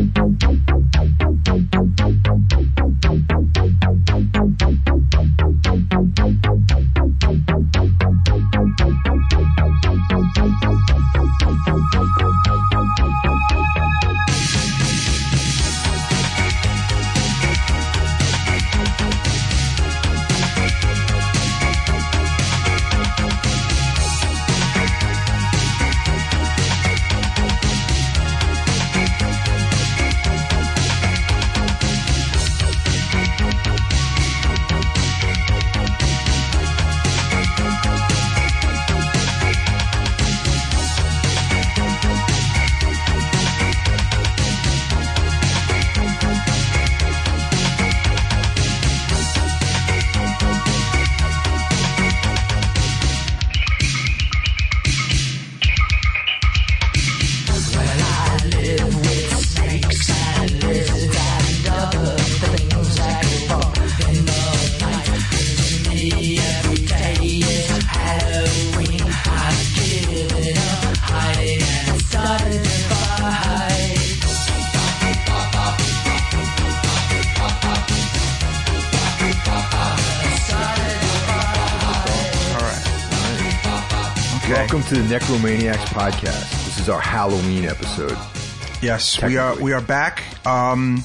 Welcome to the Necromaniacs podcast. This is our Halloween episode. Yes, we are back. And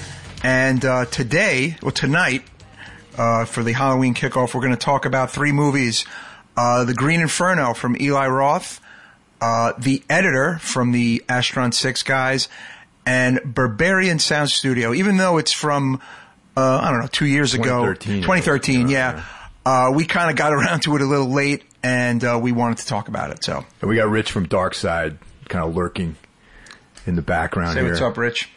tonight, for the Halloween kickoff, we're going to talk about three movies. The Green Inferno from Eli Roth, The Editor from the Astron 6 guys, and Berberian Sound Studio. Even though it's from, 2 years ago. 2013, yeah. We kind of got around to it a little late, and we wanted to talk about it. So, and we got Rich from Dark Side kind of lurking in the background here. Say what's up, Rich.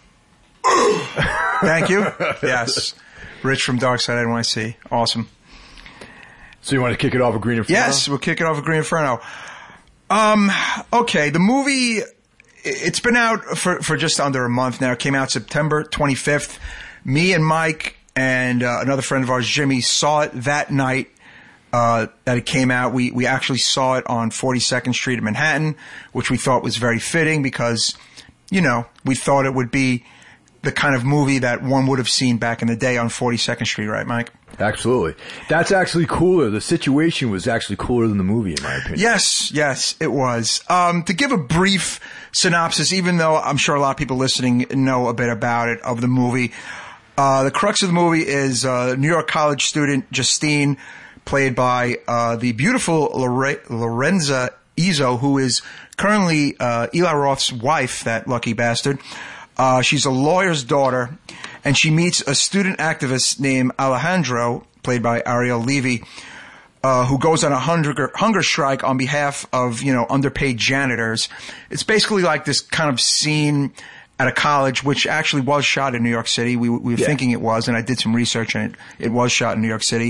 Thank you. Yes. Rich from Dark Side NYC. Awesome. So you want to kick it off with Green Inferno? Yes, we'll kick it off with Green Inferno. Okay, the movie, it's been out for just under a month now. It came out September 25th. Me and Mike and another friend of ours, Jimmy, saw it that night that it came out. We actually saw it on 42nd Street in Manhattan, which we thought was very fitting because, we thought it would be the kind of movie that one would have seen back in the day on 42nd Street, right, Mike? Absolutely. That's actually cooler. The situation was actually cooler than the movie, in my opinion. Yes, it was. To give a brief synopsis, even though I'm sure a lot of people listening know a bit about it, of the movie, the crux of the movie is New York college student Justine, played by the beautiful Lorenza Izzo, who is currently Eli Roth's wife, that lucky bastard. She's a lawyer's daughter, and she meets a student activist named Alejandro, played by Ariel Levy, who goes on a hunger strike on behalf of, underpaid janitors. It's basically like this kind of scene at a college, which actually was shot in New York City. We were thinking it was, and I did some research, and it was shot in New York City.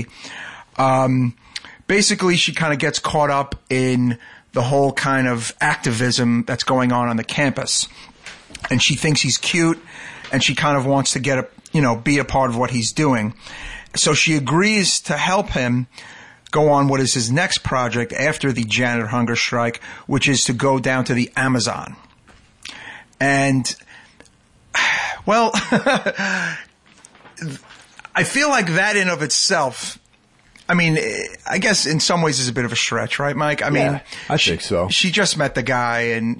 Basically, she kind of gets caught up in the whole kind of activism that's going on the campus. And she thinks he's cute, and she kind of wants to be a part of what he's doing. So she agrees to help him go on what is his next project after the janitor hunger strike, which is to go down to the Amazon. And, well, I feel like that in of itself, I mean, I guess in some ways is a bit of a stretch, right, Mike? I mean, I think so. She just met the guy, and,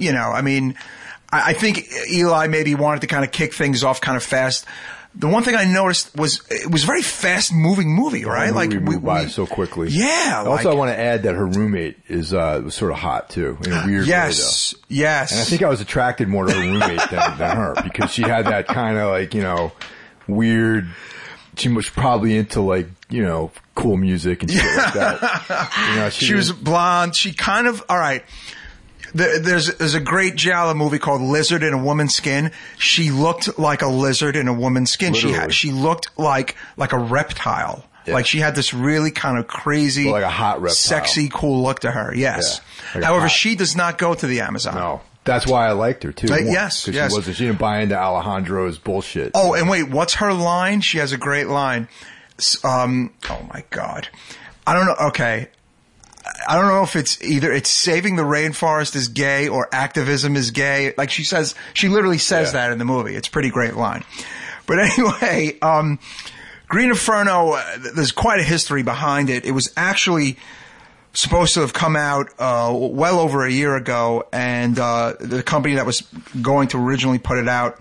I think Eli maybe wanted to kind of kick things off kind of fast. The one thing I noticed was it was a very fast-moving movie, right? We moved by so quickly. Yeah. Also, I want to add that her roommate was sort of hot too, in a weird way. Yes. And I think I was attracted more to her roommate than her, because she had that kind of weird. She was probably into cool music and shit like that. She was blonde. She kind of all right. There's a great Giallo movie called Lizard in a Woman's Skin. She looked like a lizard in a woman's skin. Literally. She looked like a reptile. Yeah. Like she had this really kind of crazy, like a hot reptile, sexy, cool look to her. Yes. Yeah, however, she does not go to the Amazon. No. That's why I liked her too. Yes. She didn't buy into Alejandro's bullshit. Oh, and wait, what's her line? She has a great line. Oh my God. I don't know. Okay. I don't know if it's either it's saving the rainforest is gay or activism is gay. Like she literally says that in the movie. It's a pretty great line. But anyway, Green Inferno, there's quite a history behind it. It was actually supposed to have come out well over a year ago, and the company that was going to originally put it out,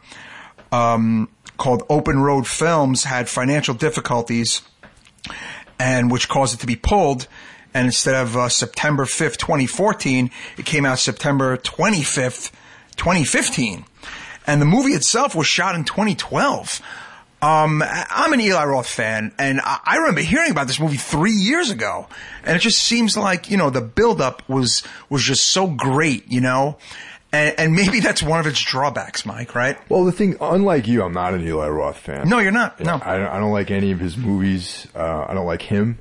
called Open Road Films, had financial difficulties, and which caused it to be pulled. And instead of September 5th, 2014, it came out September 25th, 2015. And the movie itself was shot in 2012. I'm an Eli Roth fan, and I remember hearing about this movie 3 years ago. And it just seems like, you know, the buildup was just so great, you know? And maybe that's one of its drawbacks, Mike, right? Well, the thing, unlike you, I'm not an Eli Roth fan. No, you're not. No. I don't like any of his movies. I don't like him.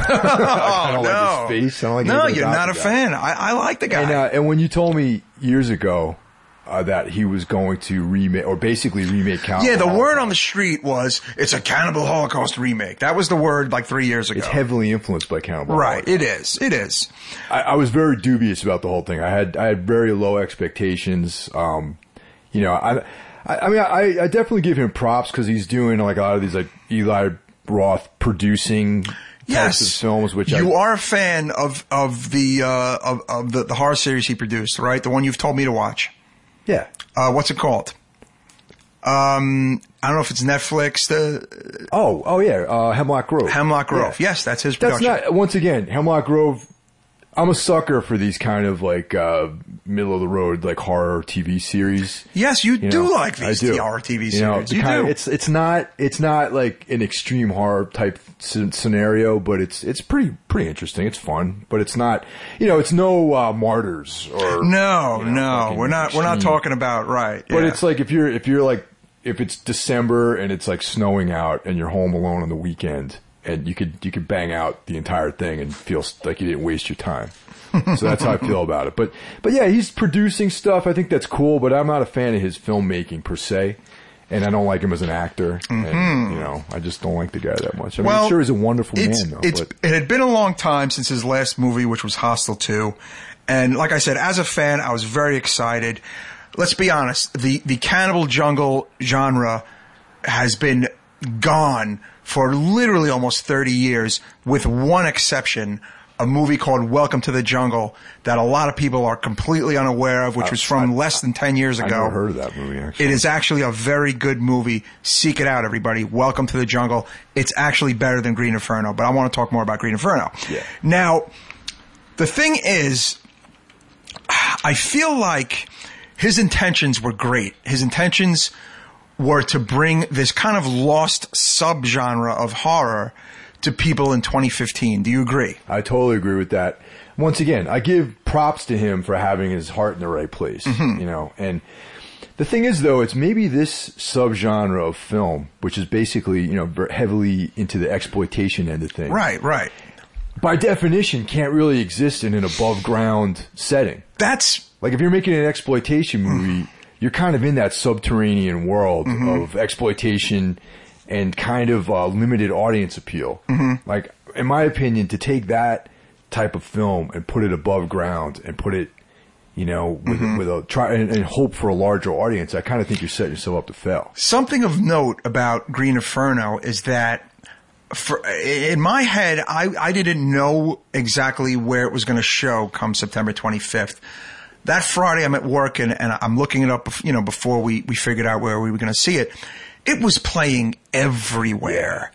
I don't like his face. I don't like no, you're not a fan. I like the guy. And when you told me years ago that he was going to remake, or basically remake Cannibal the Holocaust. word on the street was, it's a Cannibal Holocaust remake. That was the word like 3 years ago. It's heavily influenced by Cannibal Holocaust. Right, it is. I was very dubious about the whole thing. I had very low expectations. You know, I mean, I definitely give him props because he's doing like a lot of these like Eli Roth producing types of films, which you are a fan of the horror series he produced, right? The one you've told me to watch. Yeah. What's it called? I don't know if it's Netflix. Hemlock Grove. Hemlock Grove. Yeah. Yes, that's his production. That's not, once again, Hemlock Grove. I'm a sucker for these kind of like middle of the road like horror TV series. Yes, you do like these horror TV series. You do. It's not like an extreme horror type scenario, but it's pretty interesting. It's fun, but it's not. You know, it's no Martyrs or no. We're not talking about right. But it's like if it's December and it's like snowing out and you're home alone on the weekend. And you could bang out the entire thing and feel like you didn't waste your time. So that's how I feel about it. But yeah, he's producing stuff. I think that's cool, but I'm not a fan of his filmmaking per se. And I don't like him as an actor. Mm-hmm. And, you know, I just don't like the guy that much. I mean, I'm sure he's a wonderful man, though. It had been a long time since his last movie, which was Hostel 2. And like I said, as a fan, I was very excited. Let's be honest. The cannibal jungle genre has been gone for literally almost 30 years, with one exception, a movie called Welcome to the Jungle that a lot of people are completely unaware of, which was from less than 10 years ago. I never heard of that movie, actually. It is actually a very good movie. Seek it out, everybody. Welcome to the Jungle. It's actually better than Green Inferno, but I want to talk more about Green Inferno. Yeah. Now, the thing is, I feel like his intentions were great. His intentions were to bring this kind of lost subgenre of horror to people in 2015. Do you agree? I totally agree with that. Once again, I give props to him for having his heart in the right place, you know. And the thing is, though, it's maybe this subgenre of film, which is basically, you know, heavily into the exploitation end of things. Right. By definition, can't really exist in an above ground setting. That's like if you're making an exploitation movie, you're kind of in that subterranean world of exploitation and kind of limited audience appeal. Like, in my opinion, to take that type of film and put it above ground and put it, you know, with a try and hope for a larger audience, I kind of think you're setting yourself up to fail. Something of note about Green Inferno is that in my head, I didn't know exactly where it was going to show come September 25th. That Friday, I'm at work and I'm looking it up, you know, before we figured out where we were going to see it. It was playing everywhere.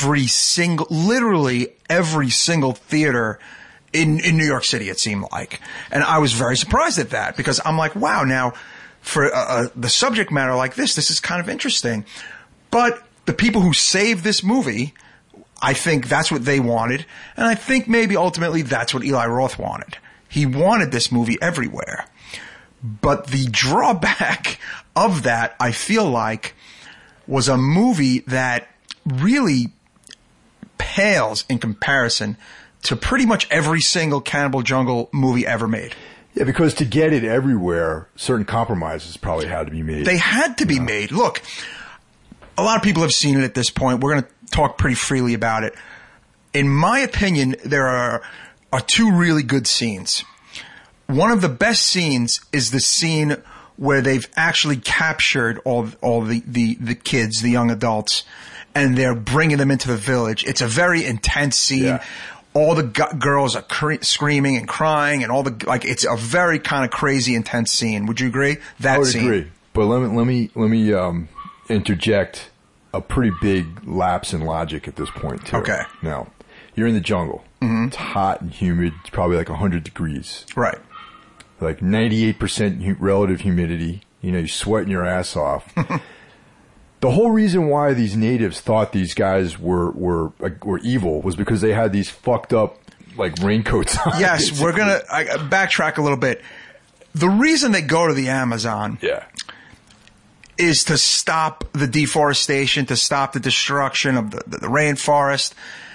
Literally every single theater in New York City, it seemed like. And I was very surprised at that because I'm like, wow, now for the subject matter like this is kind of interesting. But the people who saved this movie, I think that's what they wanted. And I think maybe ultimately that's what Eli Roth wanted. He wanted this movie everywhere. But the drawback of that, I feel like, was a movie that really pales in comparison to pretty much every single Cannibal Jungle movie ever made. Yeah, because to get it everywhere, certain compromises probably had to be made. They had to be made. Look, a lot of people have seen it at this point. We're going to talk pretty freely about it. In my opinion, there are are two really good scenes. One of the best scenes is the scene where they've actually captured all the kids, the young adults, and they're bringing them into the village. It's a very intense scene. Yeah. All the girls are screaming and crying, and it's a very kind of crazy, intense scene. Would you agree? I would agree, but let me interject a pretty big lapse in logic at this point too. Okay. Now, you're in the jungle. Mm-hmm. It's hot and humid. It's probably like 100 degrees. Right. Like 98% relative humidity. You know, you're sweating your ass off. The whole reason why these natives thought these guys were evil was because they had these fucked up like raincoats on. Yes, we're gonna backtrack a little bit. The reason they go to the Amazon, is to stop the deforestation, to stop the destruction of the rainforest.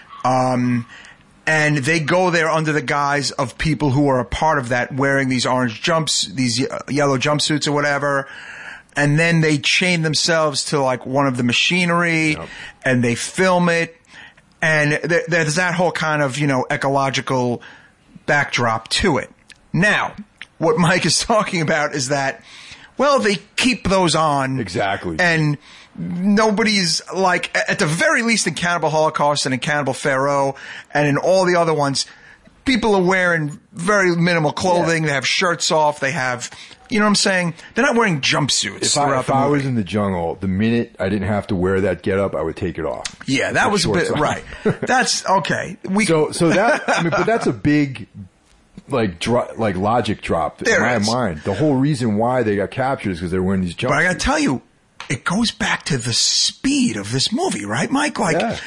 And they go there under the guise of people who are a part of that, wearing these these yellow jumpsuits or whatever. And then they chain themselves to like one of the machinery, and they film it. And there's that whole kind of, ecological backdrop to it. Now, what Mike is talking about is that, well, they keep those on. Exactly. And nobody's like, at the very least in Cannibal Holocaust and in Cannibal Pharaoh and in all the other ones, people are wearing very minimal clothing. Yeah. They have shirts off. They have, you know what I'm saying? They're not wearing jumpsuits. If I was in the jungle, the minute I didn't have to wear that getup, I would take it off. Yeah, that was a bit, right. That's, okay. So that, but that's a big, logic drop in my mind. The whole reason why they got captured is because they're wearing these jumpsuits. But I gotta tell you, it goes back to the speed of this movie, right, Mike?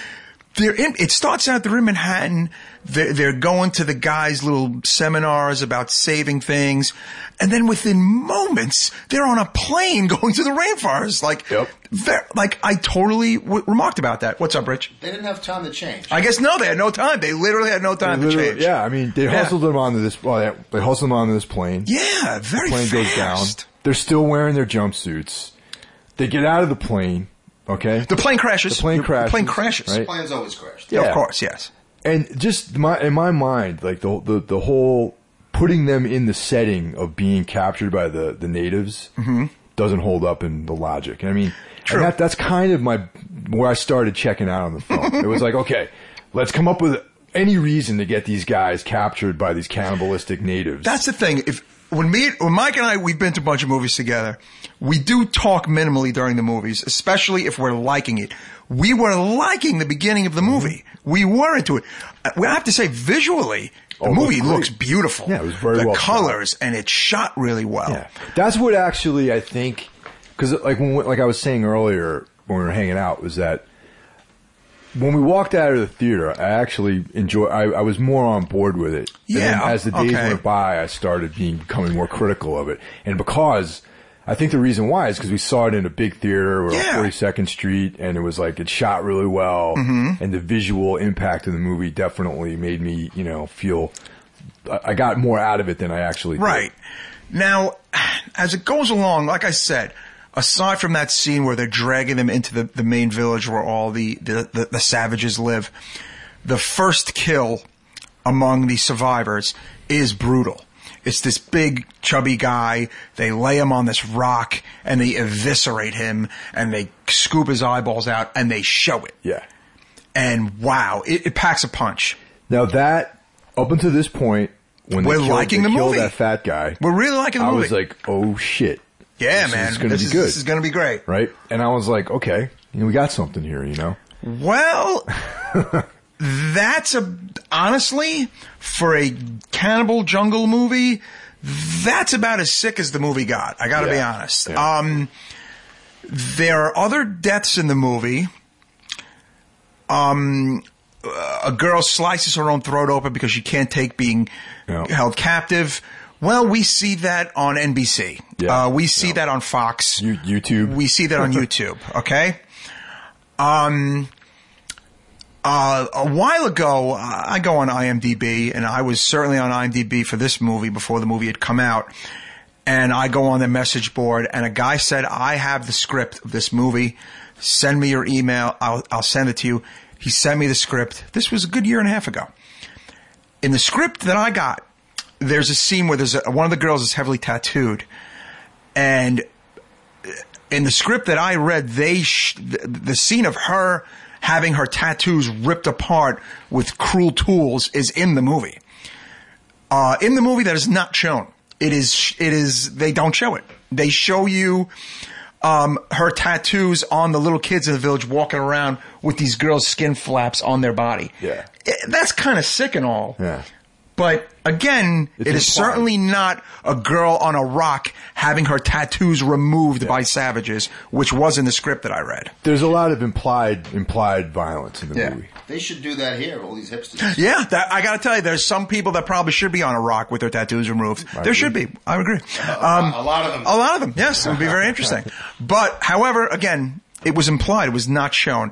It starts out they're in Manhattan. They're going to the guys' little seminars about saving things. And then within moments, they're on a plane going to the rainforest. I totally remarked about that. What's up, Rich? They didn't have time to change. I guess no, they had no time. They literally had no time to change. Yeah, I mean, they hustled them onto this. Well, they hustled them onto this plane. Yeah, very fast. The plane goes down. They're still wearing their jumpsuits. They get out of the plane. Okay. The plane crashes. The plane crashes. Right? The plane's always crashed. Yeah, of course, yes. And just in my mind, like the whole putting them in the setting of being captured by the natives doesn't hold up in the logic. I mean, and that's kind of where I started checking out on the film. It was like, okay, let's come up with any reason to get these guys captured by these cannibalistic natives. That's the thing. When Mike and I, we've been to a bunch of movies together, we do talk minimally during the movies, especially if we're liking it. We were liking the beginning of the movie. We were into it. I have to say, visually, the movie looks beautiful. Yeah, it was very well shot. The colors, and it's shot really well. Yeah. That's what actually I think, because like I was saying earlier when we were hanging out, was that when we walked out of the theater, I actually I was more on board with it. Yeah. And then as the days went by, I started becoming more critical of it. And because I think the reason why is because we saw it in a big theater on 42nd Street, and it was like it shot really well, and the visual impact of the movie definitely made me, feel I got more out of it than I actually did. Right. Now, as it goes along, like I said, aside from that scene where they're dragging them into the main village where all the savages live, the first kill among the survivors is brutal. It's this big, chubby guy. They lay him on this rock, and they eviscerate him, and they scoop his eyeballs out, and they show it. Yeah. And wow, it packs a punch. Now that, up until this point, when they killed that fat guy, we're really liking the movie. I was like, oh shit. Yeah, man. This is going to be good. This is going to be great. Right? And I was like, okay, we got something here, Well, that's honestly, for a cannibal jungle movie, that's about as sick as the movie got. I got to be honest. Yeah. There are other deaths in the movie. A girl slices her own throat open because she can't take being held captive. Well, we see that on NBC. Yeah. We see that on Fox. YouTube. We see that on YouTube. Okay. A while ago, I go on IMDb, and I was certainly on IMDb for this movie before the movie had come out. And I go on the message board, and a guy said, I have the script of this movie. Send me your email. I'll send it to you. He sent me the script. This was a good year and a half ago. In the script that I got, there's a scene where one of the girls is heavily tattooed, and in the script that I read, the scene of her having her tattoos ripped apart with cruel tools is in the movie. In the movie, that is not shown. It is. They don't show it. They show you her tattoos on the little kids in the village walking around with these girls' skin flaps on their body. Yeah. That's kind of sick and all. Yeah. But again, it is certainly not a girl on a rock having her tattoos removed by savages, which was in the script that I read. There's a lot of implied violence in the movie. They should do that here, all these hipsters. Yeah, I got to tell you, there's some people that probably should be on a rock with their tattoos removed. There should be. I agree. A lot of them. A lot of them, yes. It would be very interesting. But, however, again, it was implied. It was not shown.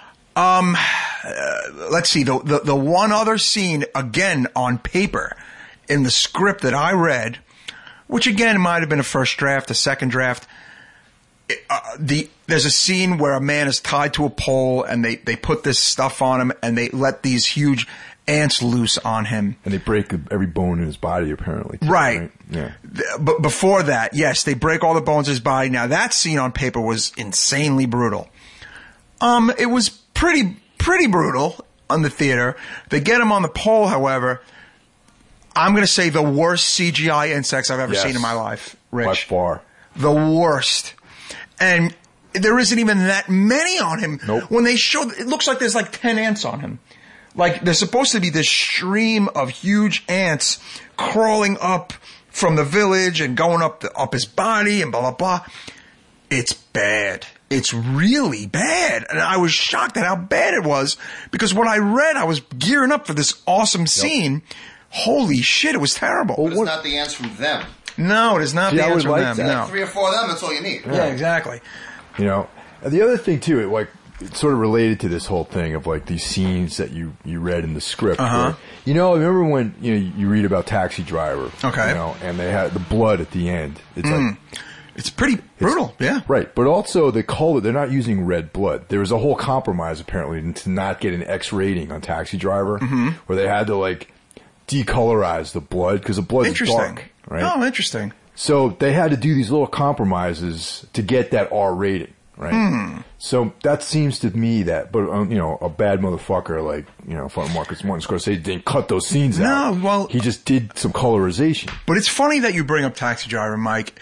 Let's see, the one other scene, again, on paper, in the script that I read, which again might have been a first draft, a second draft, there's a scene where a man is tied to a pole and they put this stuff on him and they let these huge ants loose on him. And they break every bone in his body, apparently. Too, right. Yeah. But before that, yes, they break all the bones in his body. Now, that scene on paper was insanely brutal. It was pretty brutal on the theater. They get him on the pole, however. I'm going to say the worst CGI insects I've ever seen in my life, Rich. By far. The worst. And there isn't even that many on him. Nope. When they show, it looks like there's like 10 ants on him. Like there's supposed to be this stream of huge ants crawling up from the village and going up his body and blah, blah, blah. It's bad. It's really bad. And I was shocked at how bad it was because what I read, I was gearing up for this awesome scene. Holy shit, it was terrible. But it's not the ants from them. No, it is not the ants from them. No. 3 or 4 of them, that's all you need. Yeah, exactly. You know, and the other thing too, it's sort of related to this whole thing of like these scenes that you read in the script. Where, you know, remember when you read about Taxi Driver? Okay. You know, and they had the blood at the end. It's like it's pretty brutal. Yeah. Right, but also the color. They're not using red blood. There was a whole compromise apparently to not get an X rating on Taxi Driver, where they had to like decolorize the blood because the blood is dark. Right. Oh, interesting. So they had to do these little compromises to get that R rating, right? So that seems to me that, but a bad motherfucker like Martin Scorsese didn't cut those scenes out. No, well, he just did some colorization. But it's funny that you bring up Taxi Driver, Mike.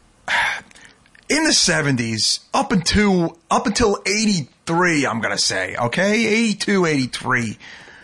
In the 70s, up until 83, I'm gonna say, okay, 82, 83.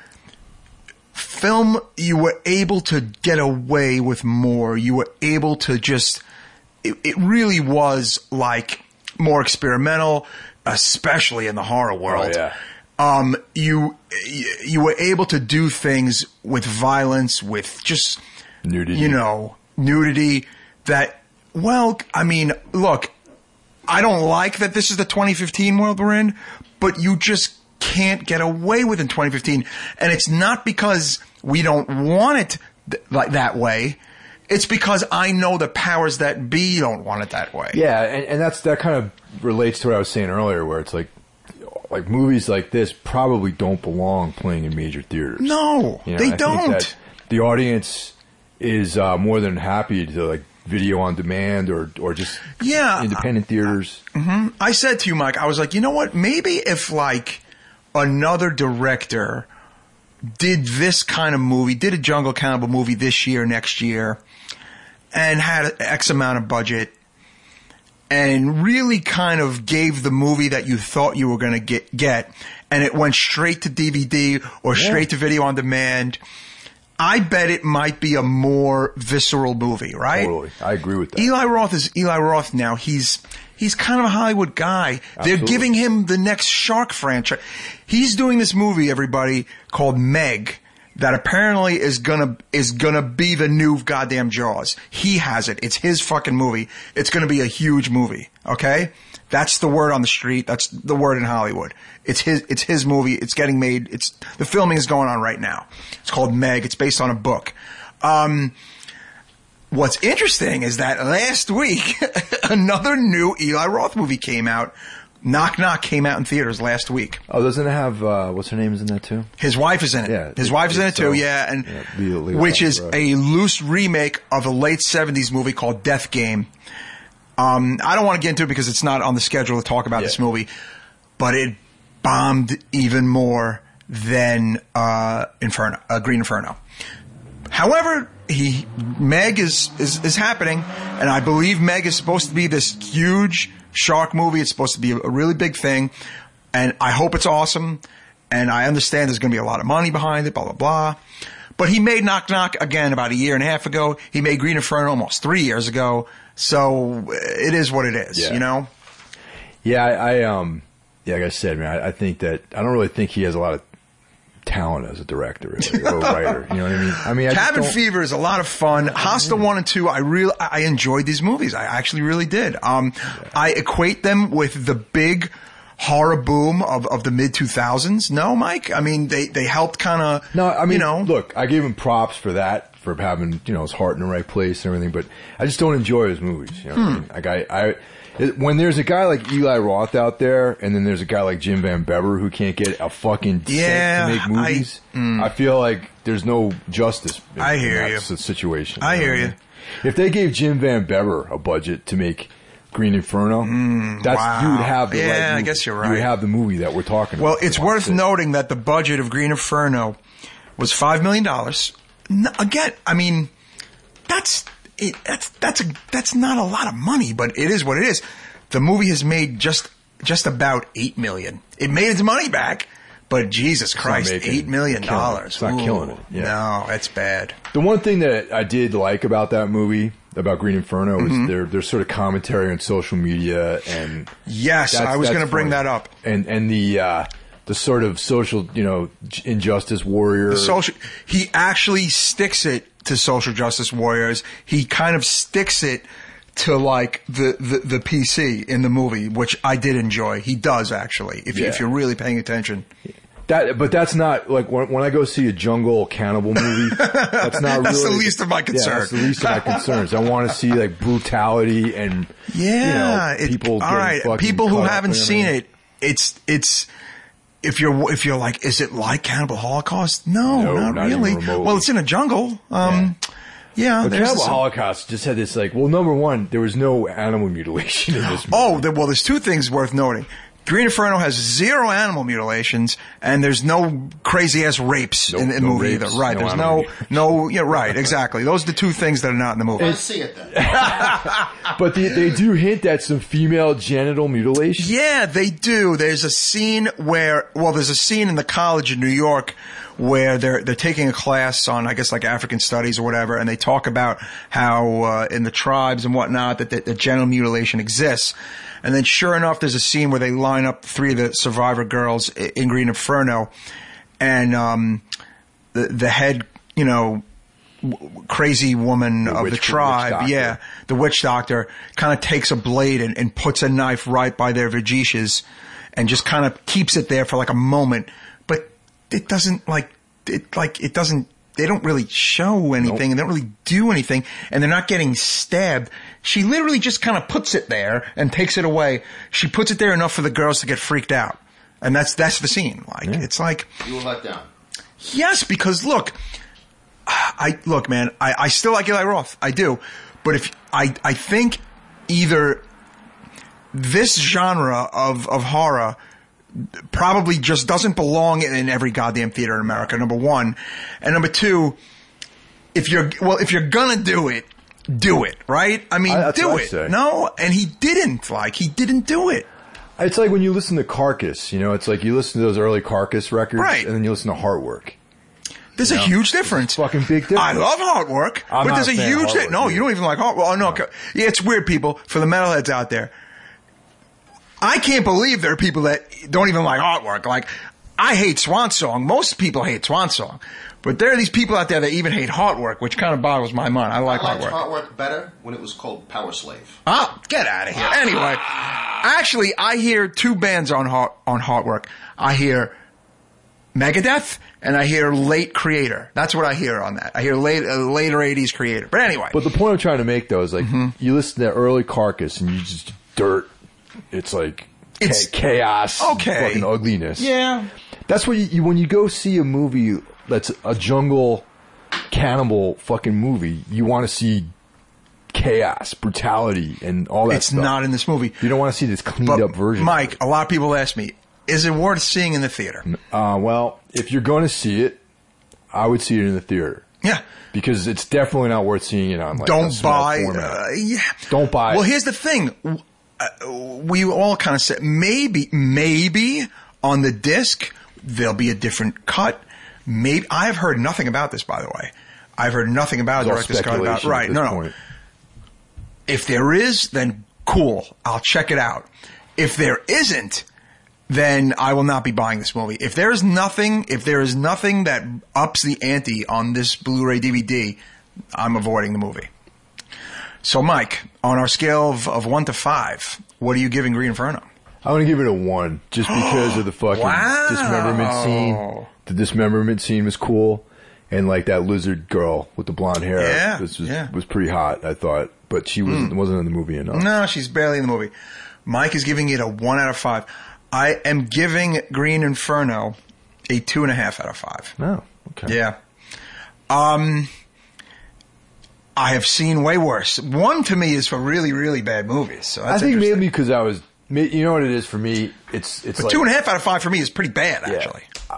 Film, you were able to get away with more. You were able to just, it really was like more experimental, especially in the horror world. Oh, yeah. You were able to do things with violence, with just nudity. Nudity that, well, I mean, look, I don't like that this is the 2015 world we're in, but you just can't get away with in 2015. And it's not because we don't want it like that way. It's because I know the powers that be don't want it that way. Yeah, and that kind of relates to what I was saying earlier, where it's like movies like this probably don't belong playing in major theaters. No, they don't. Think that the audience is more than happy to like video on demand or just independent theaters. I said to you, Mike, I was like, you know what? Maybe if like another director did this kind of movie, did a Jungle Cannibal movie this year, next year, and had X amount of budget, and really kind of gave the movie that you thought you were going to get, and it went straight to DVD or straight to video on demand, I bet it might be a more visceral movie, right? Totally. I agree with that. Eli Roth is Eli Roth now. He's kind of a Hollywood guy. Absolutely. They're giving him the next Shark franchise. He's doing this movie, everybody, called Meg, that apparently is gonna be the new goddamn Jaws. He has it. It's his fucking movie. It's gonna be a huge movie. Okay? That's the word on the street. That's the word in Hollywood. It's his movie. It's getting made. The filming is going on right now. It's called Meg. It's based on a book. What's interesting is that last week, another new Eli Roth movie came out Knock Knock came out in theaters last week. Oh, doesn't it have what's her name is in that too? His wife is in it. Yeah, his wife is in it too. Yeah, and which is a loose remake of a late '70s movie called Death Game. I don't want to get into it because it's not on the schedule to talk about this movie, but it bombed even more than Green Inferno. However, Meg is happening, and I believe Meg is supposed to be this huge shark movie. It's supposed to be a really big thing, and I hope it's awesome. And I understand there's going to be a lot of money behind it, blah blah blah. But he made Knock Knock again about a year and a half ago. He made Green Inferno almost 3 years ago. So it is what it is, you know. Yeah, like I said, man, I think that I don't really think he has a lot of talent as a director really, or a writer. You know what I mean? Cabin Fever is a lot of fun. Hostel 1 and 2, I enjoyed these movies. I actually really did. I equate them with the big horror boom of the mid 2000s. No, Mike? I mean, they helped kind of. No, I mean, you know, look, I gave him props for that, for having, you know, his heart in the right place and everything, but I just don't enjoy his movies. You know what I mean? Like when there's a guy like Eli Roth out there, and then there's a guy like Jim Van Bever who can't get a fucking cent to make movies, I feel like there's no justice in that situation. I hear you. If they gave Jim Van Bever a budget to make Green Inferno, you would have the right movie. I guess you're right. You would have the movie that we're talking about. Well, it's worth noting that the budget of Green Inferno was $5 million. Again, I mean, that's not a lot of money, but it is what it is. The movie has made just about $8 million. It made its money back, but Jesus Christ, $8 million. It's not killing it. Yeah. No, it's bad. The one thing that I did like about that movie, about Green Inferno, is their sort of commentary on social media, and yes, I was going to bring that up, and the sort of social, you know, injustice warrior. He actually sticks it to social justice warriors. He kind of sticks it to like the PC in the movie, which I did enjoy. He does actually, if you're really paying attention. But that's not like when I go see a jungle cannibal movie. That's not really. That's the least of my concern. Yeah, that's the least of my concerns. I want to see like brutality and people. All right, people who haven't seen it, it's. If you're like, is it like Cannibal Holocaust? No, not really. Well, it's in a jungle. But Cannibal Holocaust just had this like, well, number one, there was no animal mutilation in this movie. There's two things worth noting. Green Inferno has 0 animal mutilations, and there's no crazy ass rapes in the movie either. Right? There's no. Yeah, right. Exactly. Those are the two things that are not in the movie. Let's see it then. But they do hint at some female genital mutilation. Yeah, they do. There's a scene there's a scene in the college in New York where they're taking a class on, I guess, like African studies or whatever, and they talk about how in the tribes and whatnot that genital mutilation exists. And then sure enough, there's a scene where they line up 3 of the survivor girls in Green Inferno, and the head, you know, crazy woman of the tribe, the witch doctor, kind of takes a blade and puts a knife right by their vagishes and just kind of keeps it there for like a moment. But it doesn't they don't really show anything, and they don't really do anything, and they're not getting stabbed. She literally just kind of puts it there and takes it away. She puts it there enough for the girls to get freaked out. And that's the scene. It's like... You were let down. Yes, because look, man, I still like Eli Roth. I do. But if I think either this genre of horror probably just doesn't belong in every goddamn theater in America, number one. And number two, if you're gonna do it, right? I mean, do it. No? And he didn't do it. It's like when you listen to Carcass, you know, it's like you listen to those early Carcass records, right, and then you listen to Heartwork. There's a huge difference. Fucking big difference. I love Heartwork, but there's a huge difference. No, you don't even like Heartwork. Oh, no. Yeah, it's weird, people, for the metalheads out there. I can't believe there are people that don't even like Heartwork. Like, I hate Swan Song. Most people hate Swan Song. But there are these people out there that even hate Heartwork, which kind of boggles my mind. I liked Heartwork better when it was called Power Slave. Oh, get out of here. Anyway, actually, I hear 2 bands on Heartwork. I hear Megadeth, and I hear late Creator. That's what I hear on that. I hear later 80s Creator. But anyway. But the point I'm trying to make, though, is like, you listen to early Carcass, and you just dirt. It's like It's chaos, okay. fucking ugliness. Yeah. That's what when you go see a movie that's a jungle cannibal fucking movie, you want to see chaos, brutality, and all that It's stuff. not in this movie. You don't want to see this cleaned up version. Mike, a lot of people ask me, is it worth seeing in the theater? Well, if you're going to see it, I would see it in the theater. Yeah. Because it's definitely not worth seeing it on like a Don't small buy. format. Yeah. Don't buy. Well, here's the thing. We all kind of said maybe on the disc there'll be a different cut. Maybe I've heard nothing about this, by the way. I've heard nothing about It's all director's cut about. speculation Right? at this No. point. If there is, then cool. I'll check it out. If there isn't, then I will not be buying this movie. If there is nothing that ups the ante on this Blu-ray DVD, I'm avoiding the movie. So, Mike, on our scale of 1 to 5, what are you giving Green Inferno? I'm going to give it a 1 just because of the fucking Wow. dismemberment scene. The dismemberment scene was cool. And like that lizard girl with the blonde hair was pretty hot, I thought. But she wasn't in the movie enough. No, she's barely in the movie. Mike is giving it a 1 out of 5. I am giving Green Inferno a 2.5 out of 5. Oh, okay. Yeah. I have seen way worse. 1 to me is for really, really bad movies. So that's I think interesting. maybe because you know what it is for me? It's But like 2.5 out of 5 for me is pretty bad, actually.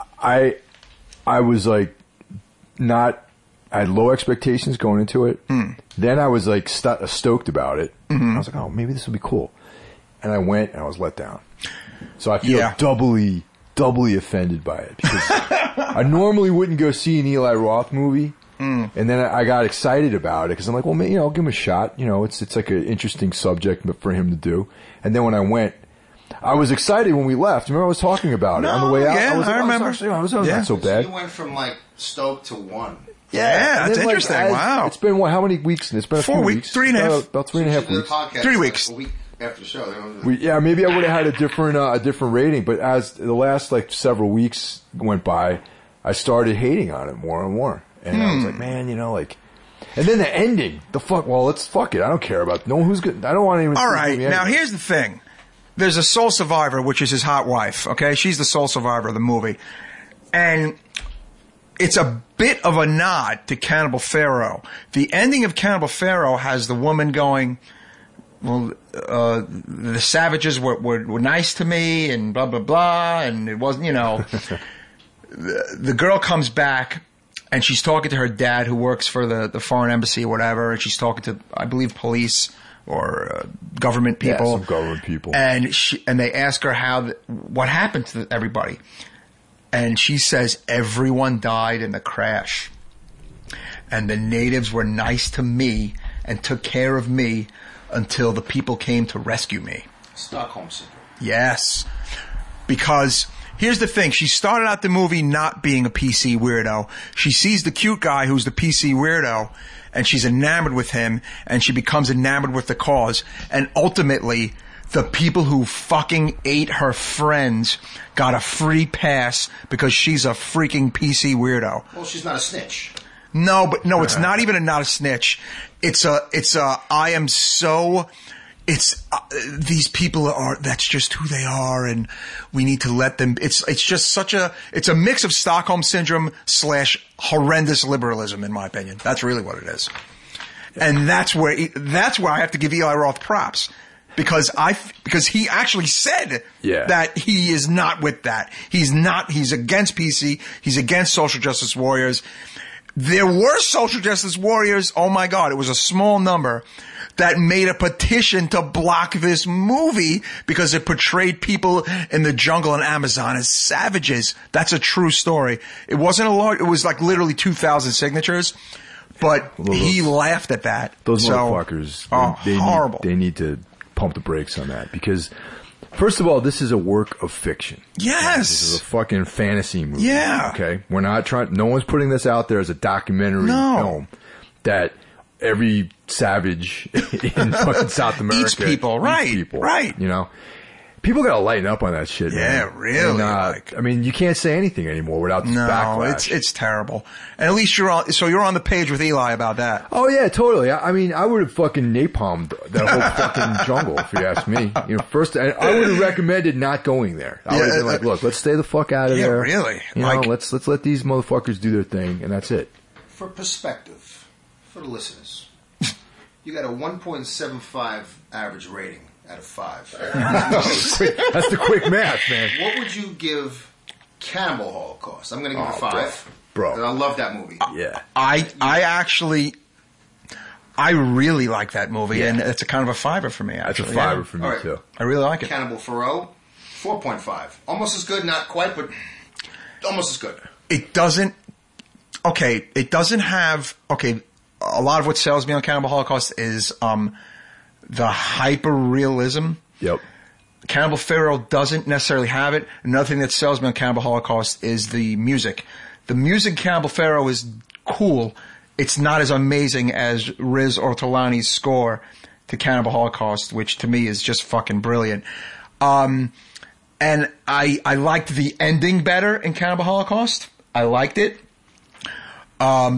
I was like I had low expectations going into it. Then I was like stoked about it. I was like, oh, maybe this will be cool. And I went and I was let down. So I feel doubly offended by it because I normally wouldn't go see an Eli Roth movie. And then I got excited about it because I'm like, well, maybe, I'll give him a shot. It's like an interesting subject for him to do. And then when I went, I was excited when we left. Remember I was talking about it on the way out? Yeah, I remember. I was not so So bad. you went from like stoked to 1. Yeah, and that's then, interesting. Wow. It's been how many weeks? It's been a 4 few weeks, weeks. 3.5. About 3.5 The weeks. podcast 3 like weeks. a week after the show. Maybe I would have had a different rating, but as the last like several weeks went by, I started hating on it more and more, and I was like, man, and then the ending, let's fuck it. I don't care about no who's good. I don't want to even. All right, see the now ending. here's the thing. There's a sole survivor, which is his hot wife, okay? She's the sole survivor of the movie. And it's a bit of a nod to Cannibal Pharaoh. The ending of Cannibal Pharaoh has the woman going, well, the savages were nice to me and blah, blah, blah, and it wasn't, the girl comes back and she's talking to her dad who works for the foreign embassy or whatever, and she's talking to, I believe, police or government people. Yeah, some government people. And they ask her what happened to everybody. And she says, everyone died in the crash. And the natives were nice to me and took care of me until the people came to rescue me. Stockholm Syndrome. Yes. Because here's the thing. She started out the movie not being a PC weirdo. She sees the cute guy who's the PC weirdo, and she's enamored with him, and she becomes enamored with the cause. And ultimately, the people who fucking ate her friends got a free pass because she's a freaking PC weirdo. Well, she's not a snitch. No, it's not even not a snitch. It's these people that's just who they are, and we need to let them, it's just it's a mix of Stockholm Syndrome / horrendous liberalism, in my opinion. That's really what it is. And that's where I have to give Eli Roth props. Because he actually said that he is not with that. He's against PC. He's against social justice warriors. There were social justice warriors, oh my God, it was a small number, that made a petition to block this movie because it portrayed people in the jungle and Amazon as savages. That's a true story. It wasn't a lot, it was like literally 2,000 signatures, but he laughed at that. Those motherfuckers, horrible. They need to pump the brakes on that because, first of all, this is a work of fiction. Yes. This is a fucking fantasy movie. Yeah. Okay? We're not no one's putting this out there as a documentary film that every savage in fucking South America eats people. Right. Right. people gotta lighten up on that shit, Yeah, man. really, And, like- I mean, you can't say anything anymore without this No, backlash. it's terrible. And at least you're on the page with Eli about that. Oh yeah, totally. I mean, I would have fucking napalmed that whole fucking jungle if you ask me. You know, first I would have recommended not going there. I would have been like, look, let's stay the fuck out of Yeah, there. really. You know, Like- let's let these motherfuckers do their thing, and that's it. For perspective, for the listeners, you got a 1.75 average rating out of 5. That's the quick math, man. What would you give Cannibal Holocaust? I'm going to give it 5. bro. And I love that movie. Yeah. I really like that movie, and it's a kind of a 5 for me, That's a actually. 5 for me All right. too. I really like it. Cannibal Feroz, 4.5. Almost as good, not quite, but almost as good. It doesn't have, a lot of what sells me on Cannibal Holocaust is the hyper-realism. Yep. Cannibal Feroz doesn't necessarily have it. Another thing that sells me on Cannibal Holocaust is the music. The music in Cannibal Feroz is cool. It's not as amazing as Riz Ortolani's score to Cannibal Holocaust, which to me is just fucking brilliant. And I liked the ending better in Cannibal Holocaust. I liked it. Who are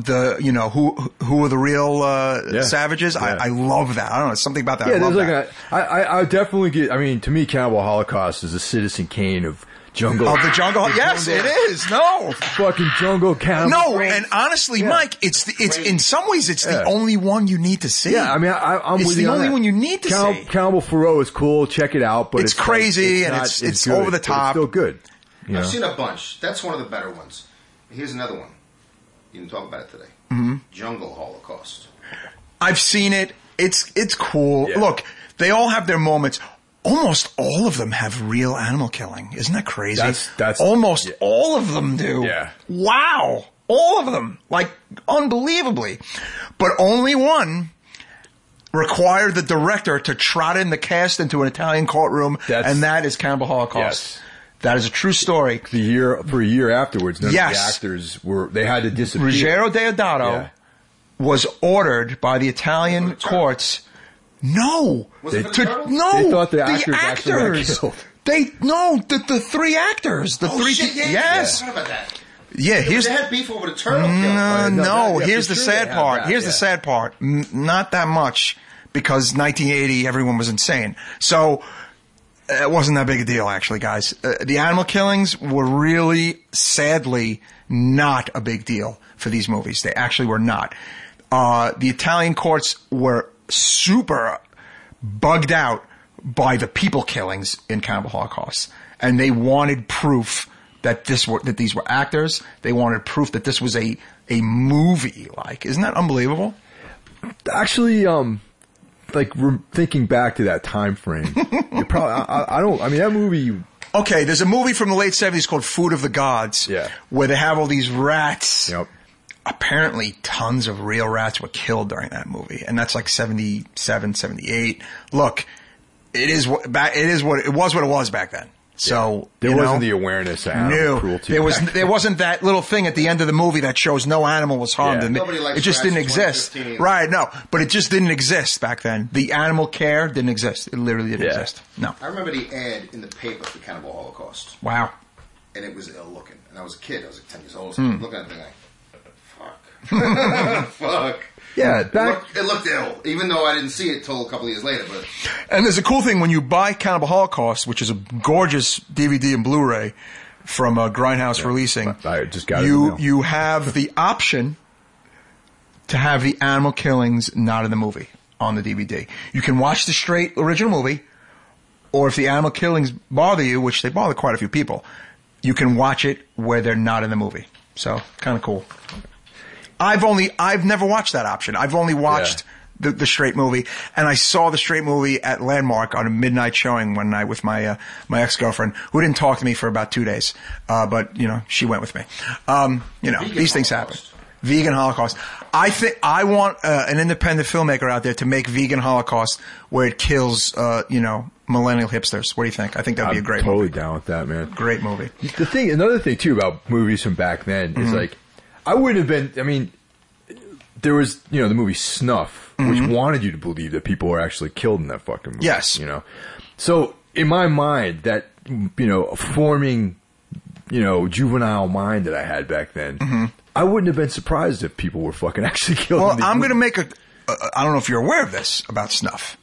the real savages? Yeah. I love that. I don't know, something about that. Yeah, I love there's that. like I definitely get. I mean, to me, Cannibal Holocaust is a Citizen Kane of jungle. Of the jungle? Yes, it is. No. Fucking jungle cannibal. No, and honestly, Mike, it's in some ways it's the only one you need to see. Yeah, I mean, I'm it's with the you on only that. one you need to see. Cannibal Feroz is cool. Check it out, but It's crazy and it's good, over the but top. It's still good. You know? I've seen a bunch. That's one of the better ones. Here's another one. You didn't talk about it today. Mm-hmm. Jungle Holocaust. I've seen it. It's cool. Yeah. Look, they all have their moments. Almost all of them have real animal killing. Isn't that crazy? That's almost all of them do. Yeah. Wow. All of them. Like, unbelievably. But only one required the director to trot in the cast into an Italian courtroom, and that is Cannibal Holocaust. Yes. That is a true story. For a year afterwards, none of the actors they had to disappear. Ruggero Deodato was ordered by the Italian courts. No, Was it for the turtle? no. They thought the actors actually got killed. The 3 actors. The 3 shit, yeah, yes. I forgot about that. Yeah, They had beef over the turtle. no. yeah, Here's for the sure sad they had part. that, Here's the yeah. sad part. Not that much, because 1980 everyone was insane. So it wasn't that big a deal, actually, guys. The animal killings were really, sadly, not a big deal for these movies. They actually were not. The Italian courts were super bugged out by the people killings in Cannibal Holocaust, and they wanted proof that these were actors. They wanted proof that this was a movie. Like, isn't that unbelievable? Actually, thinking back to that time frame, you probably I mean that movie. Okay, there's a movie from the late 70s called Food of the Gods, where they have all these rats. Yep. Apparently tons of real rats were killed during that movie, and that's like 77, 78. Look, it was what it was back then. So there wasn't the awareness of animal cruelty. There wasn't that little thing at the end of the movie that shows no animal was harmed. Yeah. And Nobody likes it just didn't rats exist. 2015. Right, no. But it just didn't exist back then. The animal care didn't exist. It literally didn't exist. No. I remember the ad in the paper for Cannibal Holocaust. Wow. And it was ill looking. And I was a kid. I was like 10 years old. So I'm looking at the thing like, fuck. Yeah, It looked ill, even though I didn't see it till a couple of years later. But And there's a cool thing when you buy Cannibal Holocaust, which is a gorgeous DVD and Blu-ray from Grindhouse Releasing. I just got it in the mail. You have the option to have the animal killings not in the movie on the DVD. You can watch the straight original movie, or if the animal killings bother you, which they bother quite a few people, you can watch it where they're not in the movie. So, kind of cool. I've never watched that option. I've only watched the straight movie, and I saw the straight movie at Landmark on a midnight showing one night with my ex-girlfriend, who didn't talk to me for about 2 days. But, she went with me. These things happen. Vegan Holocaust. I think I want an independent filmmaker out there to make Vegan Holocaust where it kills, millennial hipsters. What do you think? I think that'd be a great totally movie. down with that, man. Great movie. Another thing too about movies from back then is like, I wouldn't have been. I mean, there was the movie Snuff, which wanted you to believe that people were actually killed in that fucking movie. Yes. So in my mind, that, forming, juvenile mind that I had back then, I wouldn't have been surprised if people were fucking actually killed. Well, I'm going to make I don't know if you're aware of this about Snuff.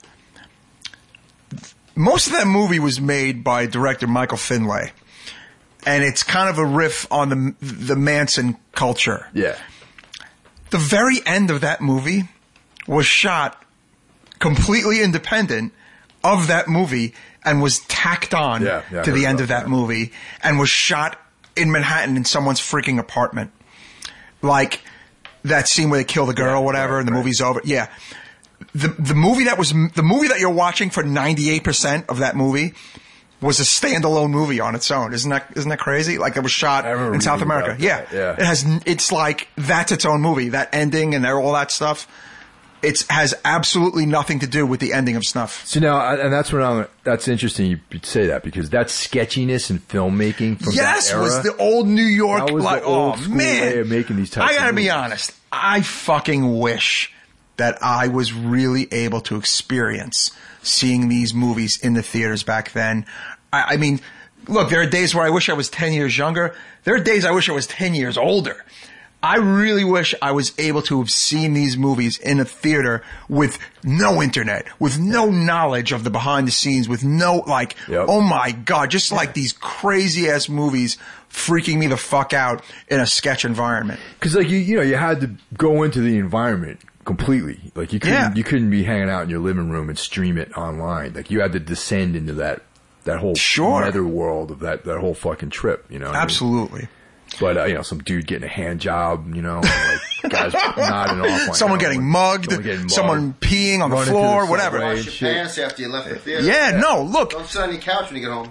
Most of that movie was made by director Michael Finlay. And it's kind of a riff on the Manson culture. Yeah. The very end of that movie was shot completely independent of that movie and was tacked on to the end of that movie and was shot in Manhattan in someone's freaking apartment. Like that scene where they kill the girl or whatever and the movie's over. Yeah. The movie that you're watching for 98% of that movie was a standalone movie on its own. Isn't that crazy? Like it was shot in South America. Yeah. It's like that's its own movie. That ending and all that stuff. It has absolutely nothing to do with the ending of Snuff. So now, and that's interesting you say that because that sketchiness in filmmaking from that era. Was the old New York, that was the old school way of making these types of movies. I gotta be honest. I fucking wish that I was really able to experience seeing these movies in the theaters back then. I mean, look, there are days where I wish I was 10 years younger. There are days I wish I was 10 years older. I really wish I was able to have seen these movies in a theater with no internet, with no knowledge of the behind the scenes, with no, oh my God, just like these crazy ass movies freaking me the fuck out in a sketch environment. Cause you had to go into the environment completely. Like you couldn't be hanging out in your living room and stream it online. Like you had to descend into that whole nether world of that whole fucking trip, Absolutely. I mean? But, some dude getting a hand job, guys nodding off. Someone getting mugged, someone peeing on the floor, whatever. Wash your pants after you left the theater. Yeah, no, look. Don't sit on your couch when you get home.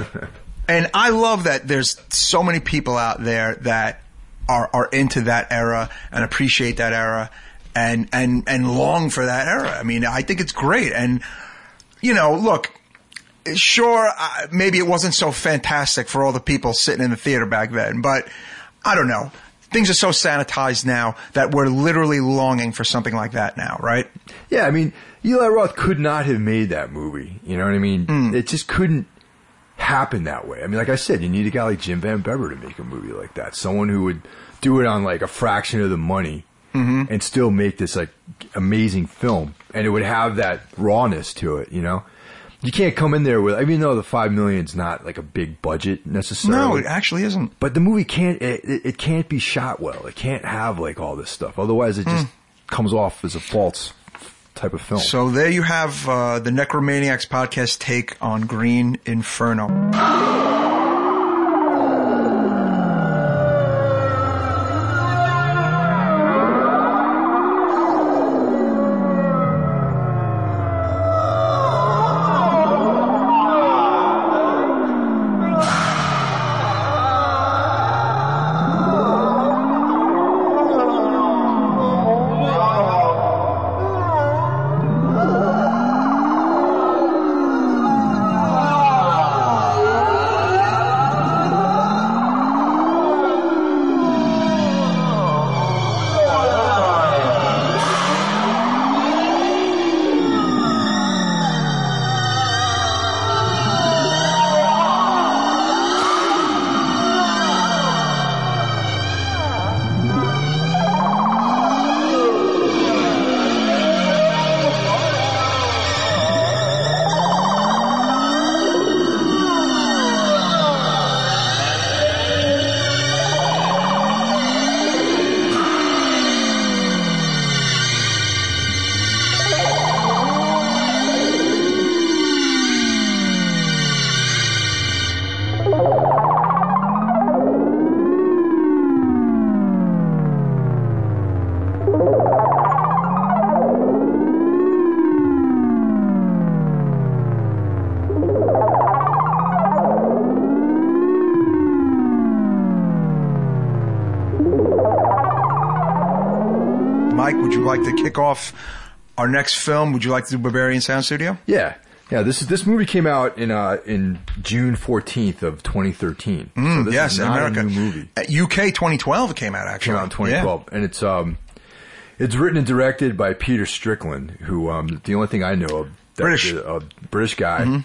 And I love that there's so many people out there that are into that era and appreciate that era and long for that era. I mean, I think it's great. And, look. Sure, maybe it wasn't so fantastic for all the people sitting in the theater back then, but I don't know. Things are so sanitized now that we're literally longing for something like that now, right? Yeah, I mean, Eli Roth could not have made that movie. You know what I mean? It just couldn't happen that way. I mean, like I said, you need a guy like Jim Van Bever to make a movie like that. Someone who would do it on like a fraction of the money and still make this like amazing film. And it would have that rawness to it, You can't come in there with, even though the $5 million's not like a big budget necessarily. No, it actually isn't. But the movie it can't be shot well. It can't have like all this stuff. Otherwise, it just comes off as a false type of film. So there you have the Necromaniacs podcast take on Green Inferno. Mike, would you like to kick off our next film? Would you like to do Barbarian Sound Studio? Yeah. Yeah, this movie came out in June 14th of 2013. So this yes, is not America. a new movie. UK 2012 it came out, actually. Came out in 2012. Yeah. And it's written and directed by Peter Strickland, who the only thing I know of, British. A British guy. Mm-hmm.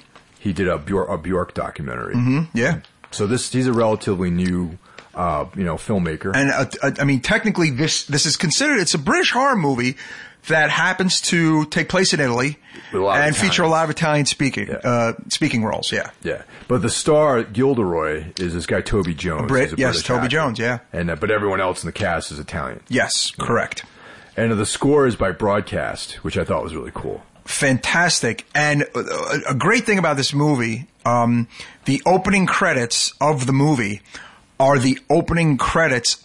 he did a Bjork documentary. Yeah. So he's a relatively new, filmmaker. And I mean, technically, this is considered. It's a British horror movie that happens to take place in Italy and feature a lot of Italian speaking roles. Yeah. Yeah. But the star Gilderoy is this guy Toby Jones. Yes, Toby Jones. Yeah. And but everyone else in the cast is Italian. Yes, correct. And the score is by Broadcast, which I thought was really cool. Fantastic. And a great thing about this movie, the opening credits of the movie are the opening credits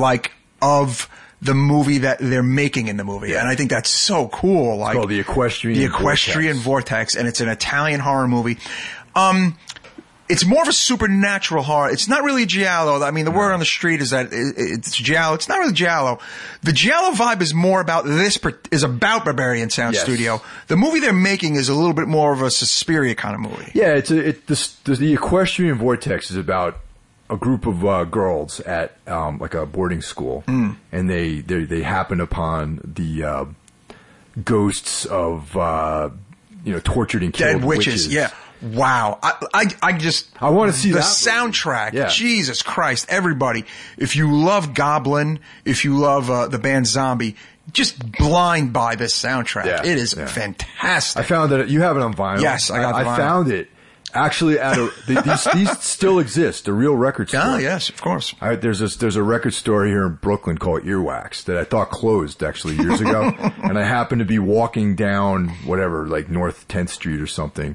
of the movie that they're making in the movie. Yeah. And I think that's so cool. It's called The Equestrian Vortex, and it's an Italian horror movie. It's more of a supernatural horror. It's not really giallo. I mean, the word on the street is that it's giallo. It's not really giallo. The giallo vibe is more about is about Barbarian Sound Studio. The movie they're making is a little bit more of a Suspiria kind of movie. Yeah, the Equestrian Vortex is about a group of girls at like a boarding school, and they happen upon the ghosts of tortured and killed dead witches. Yeah. Wow. I want to see the that soundtrack. Yeah. Jesus Christ. Everybody. If you love Goblin, if you love the band Zombie, just blind buy this soundtrack. Yeah. It is fantastic. I found that you have it on vinyl. Yes, I got the vinyl. I found it. Actually, these still exist. The real record store. Oh, yes, of course. There's a record store here in Brooklyn called Earwax that I thought closed actually years ago, and I happened to be walking down North 10th Street or something.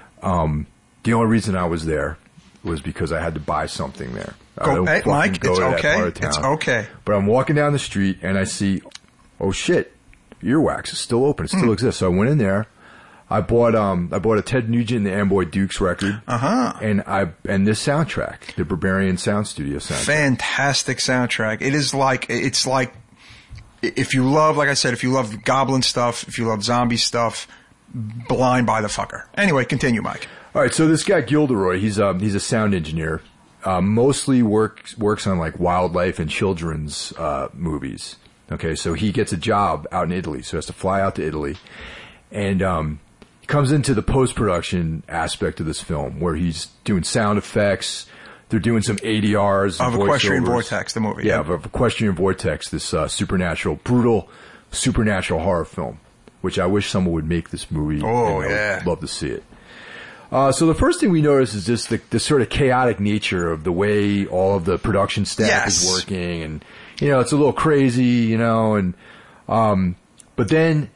The only reason I was there was because I had to buy something there. Hey, Mike, it's okay. It's okay. But I'm walking down the street and I see, oh shit, Earwax is still open. It still exists. So I went in there. I bought a Ted Nugent and the Amboy Dukes record. And this soundtrack, the Barbarian Sound Studio soundtrack. Fantastic soundtrack. It's like if you love, like I said, if you love Goblin stuff, if you love zombie stuff, blind by the fucker. Anyway, continue, Mike. All right, so this guy Gilderoy, he's a sound engineer. Mostly works on like wildlife and children's movies. Okay, so he gets a job out in Italy, so he has to fly out to Italy, and he comes into the post-production aspect of this film where he's doing sound effects. They're doing some ADRs of Equestrian Vortex, the movie. Yeah, of Equestrian Vortex, this brutal supernatural horror film, which I wish someone would make this movie. Oh, yeah. I'd love to see it. So the first thing we notice is just the sort of chaotic nature of the way all of the production staff is working, and it's a little crazy, and but then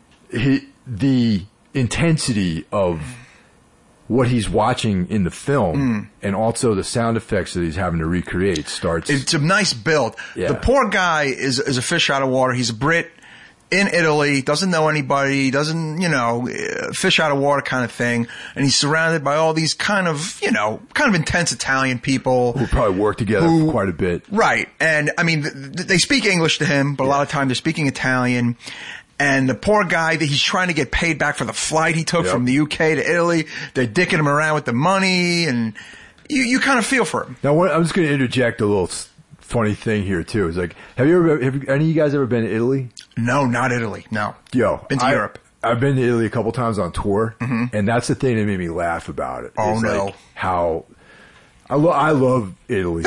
the intensity of what he's watching in the film and also the sound effects that he's having to recreate starts. It's a nice build. Yeah. The poor guy is a fish out of water. He's a Brit in Italy, doesn't know anybody, doesn't, fish out of water kind of thing. And he's surrounded by all these kind of intense Italian people. Who probably work together quite a bit. Right. And, I mean, they speak English to him, but a lot of time they're speaking Italian. And the poor guy, that he's trying to get paid back for the flight he took from the UK to Italy. They're dicking him around with the money, and you kind of feel for him. Now, I'm just going to interject a little funny thing here too. It's like, have any of you guys ever been to Italy? No, not Italy. No. Been to Europe. I've been to Italy a couple times on tour, and that's the thing that made me laugh about it. Oh, no. Like how I love Italy.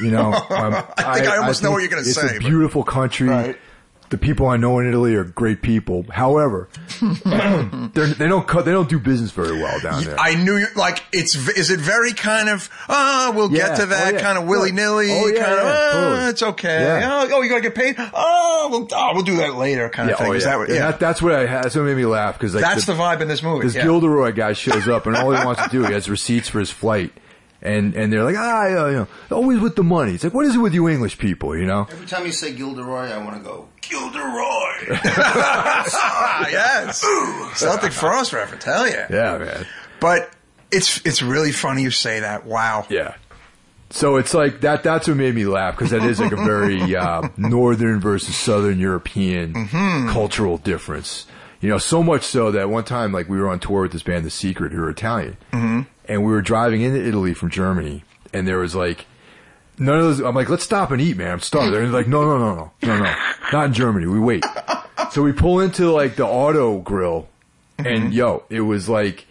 I think I almost know what you're going to say. It's a beautiful country. Right. The people I know in Italy are great people. However, they don't do business very well down there. I knew you, is it very kind of, we'll get to that kind of willy-nilly, totally. It's okay. Yeah. You gotta get paid? We'll do that later kind of thing. Is that what, that's what that's what made me laugh, because that's the vibe in this movie. This Gilderoy guy shows up and all he wants to do, he has receipts for his flight. And they're like, always with the money. It's like, what is it with you English people, Every time you say Gilderoy, I want to go, Gilderoy! Yes. Celtic Frost reference, hell yeah. Yeah, man. But it's really funny you say that. Wow. Yeah. So it's like, that's what made me laugh, because that is like a very northern versus southern European cultural difference. So much so that one time, like, we were on tour with this band, The Secret, who are Italian. And we were driving into Italy from Germany, and there was like, none of those, I'm like, let's stop and eat, man. I'm starving. They're like, no. Not in Germany. We wait. So we pull into like the auto grill, and it was like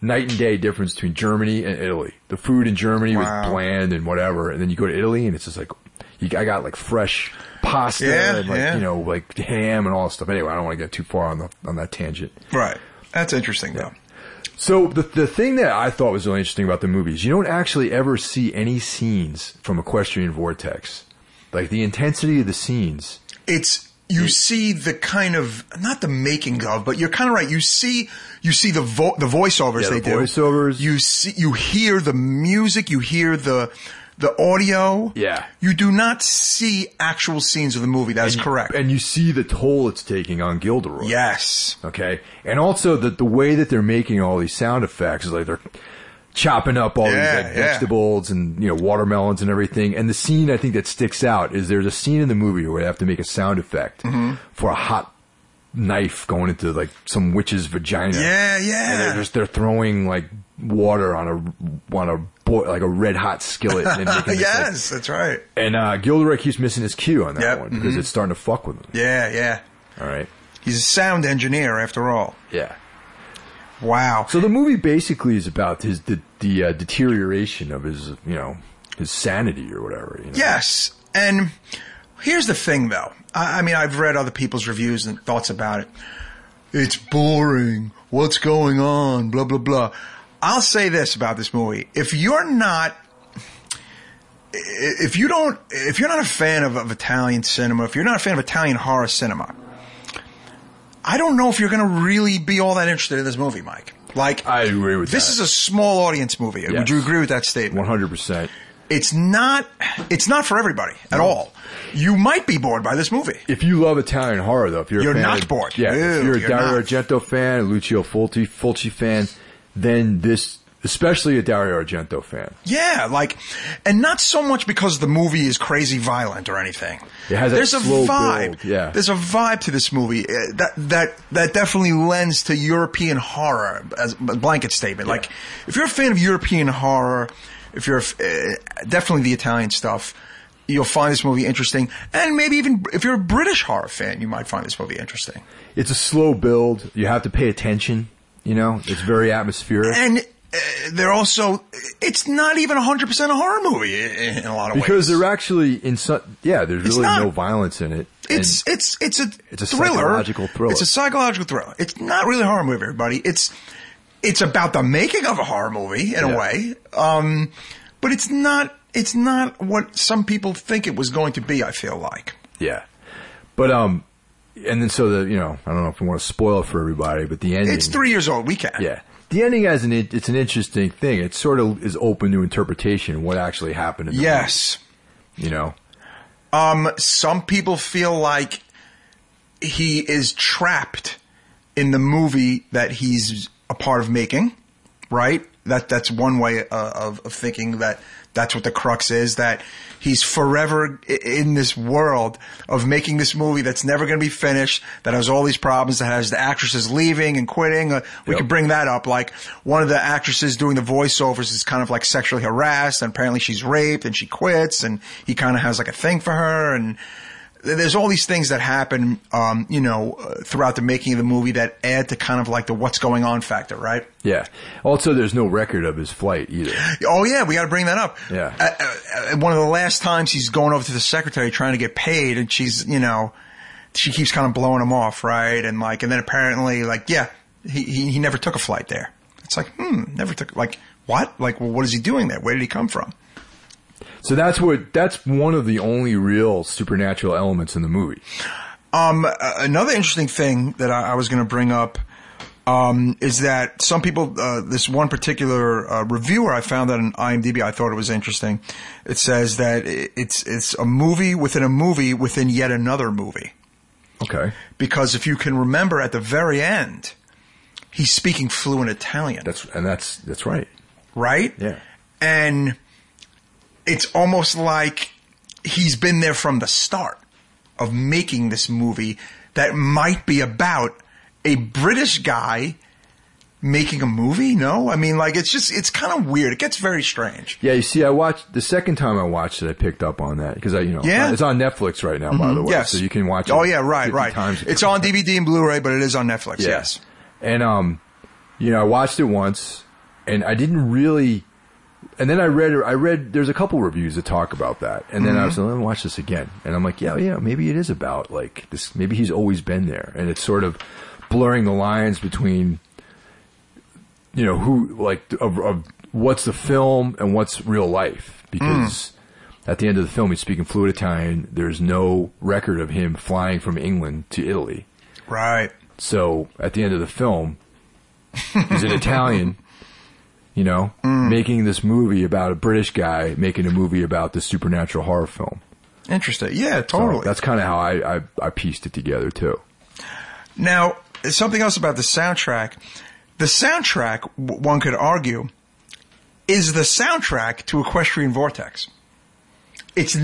night and day difference between Germany and Italy. The food in Germany was bland and whatever, and then you go to Italy and it's just like, I got like fresh pasta and like, you know, like ham and all that stuff. Anyway, I don't want to get too far on that tangent. Right. That's interesting though. So the thing that I thought was really interesting about the movie is you don't actually ever see any scenes from Equestrian Vortex. Like the intensity of the scenes. You see the kind of, not the making of, but you're kind of right. You see the voiceovers they do. Voiceovers. You hear the music, you hear the audio. Yeah. You do not see actual scenes of the movie. That's correct. And you see the toll it's taking on Gilderoy. Yes. Okay. And also the way that they're making all these sound effects is like they're chopping up all these like vegetables and, you know, watermelons and everything. And the scene I think that sticks out is there's a scene in the movie where they have to make a sound effect for a hot knife going into like some witch's vagina. Yeah, yeah. And they're throwing like water on like a red hot skillet. And making yes, that's right. And Gilderoy keeps missing his cue on that one because it's starting to fuck with him. Yeah, yeah. All right. He's a sound engineer after all. Yeah. Wow. So the movie basically is about the deterioration of his, you know, his sanity or whatever. You know? Yes. And here's the thing, though. I mean, I've read other people's reviews and thoughts about it. It's boring. What's going on? Blah, blah, blah. I'll say this about this movie. If you're not a fan of Italian cinema, if you're not a fan of Italian horror cinema, I don't know if you're going to really be all that interested in this movie, Mike. Like, I agree with this that. Is a small audience movie. Yes. Would you agree with that statement? 100%. It's not for everybody at all. You might be bored by this movie. If you love Italian horror, though, if you're a fan not bored. Yeah, if you're a Dario not. Argento fan, a Lucio Fulci fan, then this, especially a Dario Argento fan. Yeah, like, and not so much because the movie is crazy violent or anything. It has There's a a slow vibe. build. Yeah. There's a vibe to this movie that definitely lends to European horror as a blanket statement. Yeah. Like, if you're a fan of European horror, if you're definitely the Italian stuff, you'll find this movie interesting. And maybe even if you're a British horror fan, you might find this movie interesting. It's a slow build. You have to pay attention. You know, it's very atmospheric. And they're also, it's not even 100% a horror movie in a lot of ways. Because they're actually in some, there's really no violence in it. It's a thriller. Psychological thriller. It's a psychological thriller. It's not really a horror movie, everybody. It's about the making of a horror movie in a way. But it's not what some people think it was going to be, I feel like. Yeah. But, and then so I don't know if we want to spoil it for everybody, but the ending. It's 3 years old. We can. Yeah. The ending it's an interesting thing. It sort of is open to interpretation what actually happened in the movie, you know? Some people feel like he is trapped in the movie that he's a part of making, right? That's one way of thinking that's what the crux is, that he's forever in this world of making this movie that's never going to be finished, that has all these problems, that has the actresses leaving and quitting. We could bring that up. Like, one of the actresses doing the voiceovers is kind of like sexually harassed, and apparently she's raped, and she quits, and he kind of has like a thing for her, and there's all these things that happen, throughout the making of the movie that add to kind of like the what's going on factor, right? Yeah. Also, there's no record of his flight either. Oh, yeah, we got to bring that up. Yeah. One of the last times he's going over to the secretary trying to get paid, and she's, she keeps kind of blowing him off, right? And then apparently, he never took a flight there. It's like, never took, like, what? Like, well, what is he doing there? Where did he come from? So that's one of the only real supernatural elements in the movie. Another interesting thing that I was going to bring up is that some people, this one particular reviewer I found that on IMDb, I thought it was interesting. It says that it's a movie within yet another movie. Okay. Because if you can remember at the very end, he's speaking fluent Italian. That's right. Right? Yeah. And it's almost like he's been there from the start of making this movie that might be about a British guy making a movie. No? I mean, like, it's kind of weird. It gets very strange. Yeah, you see, the second time I watched it, I picked up on that because it's on Netflix right now, by the way. Yes. So you can watch it. Oh, yeah, right. Times it's on DVD and Blu-ray, but it is on Netflix, yes. And, I watched it once. and I didn't really. And then I read. There's a couple reviews that talk about that, and then I was like, let me watch this again, and I'm like, yeah, maybe it is about like this. Maybe he's always been there, and it's sort of blurring the lines between, who like of what's the film and what's real life, because at the end of the film he's speaking fluent Italian. There's no record of him flying from England to Italy. Right. So at the end of the film, he's an Italian. Making this movie about a British guy making a movie about this supernatural horror film. Interesting. Yeah, totally. So that's kind of how I pieced it together, too. Now, something else about the soundtrack. The soundtrack, one could argue, is the soundtrack to Equestrian Vortex. It's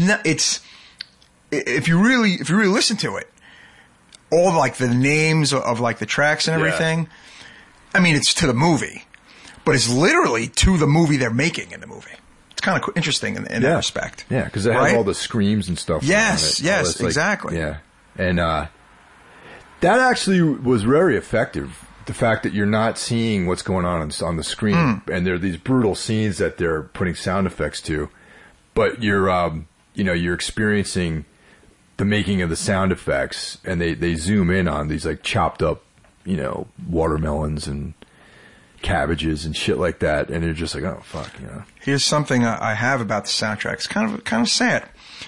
if you really listen to it, all like the names of like the tracks and everything, I mean, it's to the movie. But it's literally to the movie they're making in the movie. It's kind of interesting in that respect. Yeah, because it has all the screams and stuff. Yes, exactly. Yeah. And that actually was very effective. The fact that you're not seeing what's going on the screen. And there are these brutal scenes that they're putting sound effects to. But you're experiencing the making of the sound effects. And they zoom in on these like chopped up, watermelons and cabbages and shit like that, and you're just like, oh fuck, Here's something I have about the soundtrack. It's kind of sad.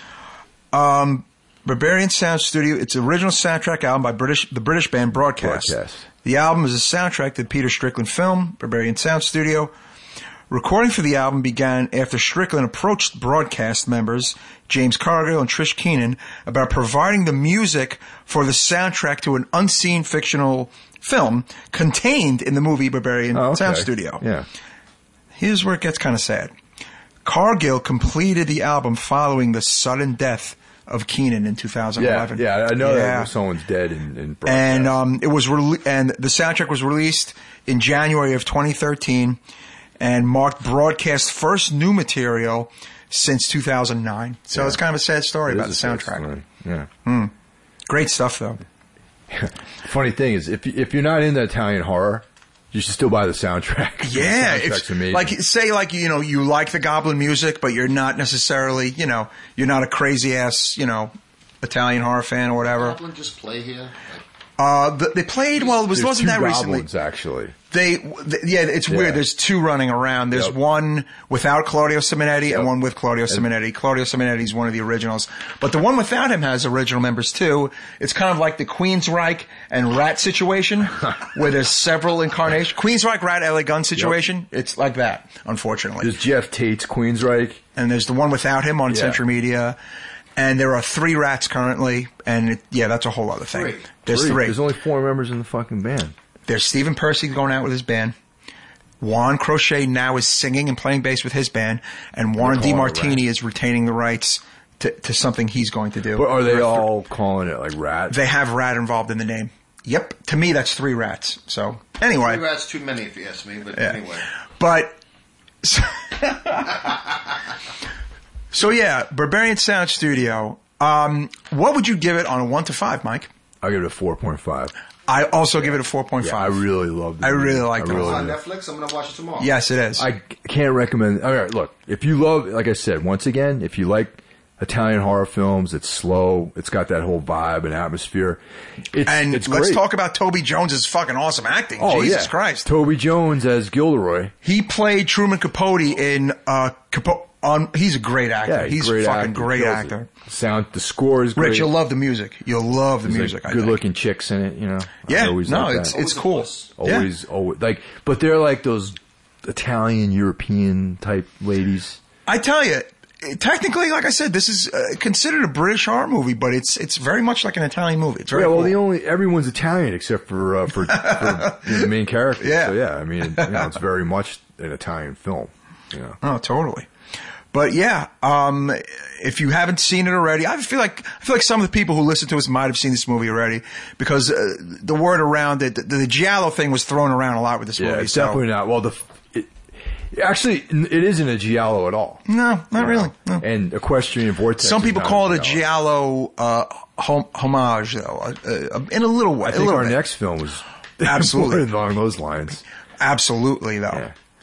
Barbarian Sound Studio. It's an original soundtrack album by the British band Broadcast. The album is a soundtrack to the Peter Strickland film, Barbarian Sound Studio. Recording for the album began after Strickland approached Broadcast members James Cargill and Trish Keenan about providing the music for the soundtrack to an unseen fictional film contained in the movie Barbarian Sound Studio. Yeah. Here's where it gets kind of sad. Cargill completed the album following the sudden death of Keenan in 2011. Yeah, I know that someone's dead in Broadcast. And and the soundtrack was released in January of 2013 and marked Broadcast's first new material since 2009. So it's kind of a sad story about the soundtrack. Yeah. Great stuff, though. Funny thing is, if you're not into Italian horror, you should still buy the soundtrack. Yeah, the soundtrack's amazing. Like say you like the Goblin music, but you're not necessarily you're not a crazy ass Italian horror fan or whatever. Did Goblin just play here? They played. Well, wasn't that recently? Goblins, actually. It's weird. There's two running around. There's one without Claudio Simonetti and one with Claudio Simonetti. Claudio Simonetti is one of the originals, but the one without him has original members too. It's kind of like the Queensryche and Rat situation, where there's several incarnations. Queensryche, Rat, LA Gun situation. Yep. It's like that, unfortunately. There's Jeff Tate's Queensryche, and there's the one without him on Century Media. And there are 3 Rats currently, and that's a whole other thing. There's 3. There's only 4 members in the fucking band. There's Stephen Percy going out with his band. Juan Crochet now is singing and playing bass with his band, and Warren DeMartini is retaining the rights to something he's going to do. But are they all calling it like Rat? They have Rat involved in the name. Yep. To me, that's 3 Rats. So, anyway. 3 Rats too many if you ask me, but anyway. But... So Barbarian Sound Studio. What would you give it on a 1 to 5, Mike? I'll give it a 4.5. I also give it a 4.5. Yeah, I really loved it. I really liked it. It's on Netflix. I'm going to watch it tomorrow. Yes, it is. I can't recommend. All right, look, if you love, like I said, once again, if you like Italian horror films, it's slow. It's got that whole vibe and atmosphere. It's let's great. talk about Toby Jones's fucking awesome acting. Jesus Christ. Toby Jones as Gilderoy. He played Truman Capote in he's a great actor. Yeah, he's a fucking great actor. The score is great. Rich, you'll love the music. You'll love the music. Like good looking chicks in it, Yeah, it's cool. Always, but they're like those Italian European type ladies. I tell you, technically, like I said, this is considered a British horror movie, but it's very much like an Italian movie. It's very cool. Everyone's Italian except for the main character. Yeah. So I mean, it's very much an Italian film. Oh, totally. But if you haven't seen it already, I feel like some of the people who listen to us might have seen this movie already because the word around it, the giallo thing was thrown around a lot with this movie. Yeah, it's definitely not. Well, actually, it isn't a giallo at all. No, not really. No. And Equestrian Vortex. Some people call it a giallo homage, though, in a little way. I think our next film was absolutely along those lines. Absolutely, though.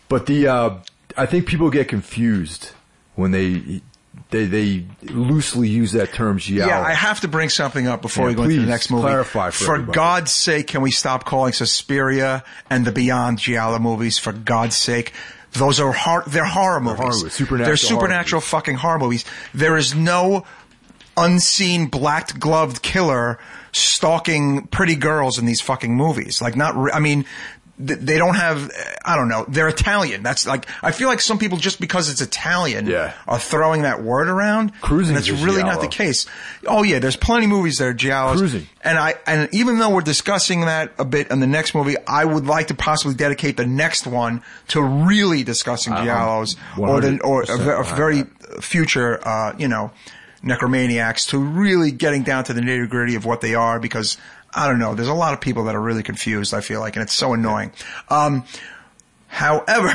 But I think people get confused when they loosely use that term giallo. Yeah, I have to bring something up before we go into the next movie. Clarify for everybody. God's sake, can we stop calling Suspiria and the Beyond giallo movies? For God's sake. Those are they're horror movies. They're supernatural fucking horror movies. There is no unseen black-gloved killer stalking pretty girls in these fucking movies. Like, they don't have, I don't know, they're Italian. That's like, I feel like some people, just because it's Italian, are throwing that word around. Cruising, and it's really not the case. Oh yeah, there's plenty of movies that are giallos. Cruising. And even though we're discussing that a bit in the next movie, I would like to possibly dedicate the next one to really discussing giallos or a very future, necromaniacs, to really getting down to the nitty gritty of what they are, because I don't know. There's a lot of people that are really confused, I feel like, and it's so annoying. However,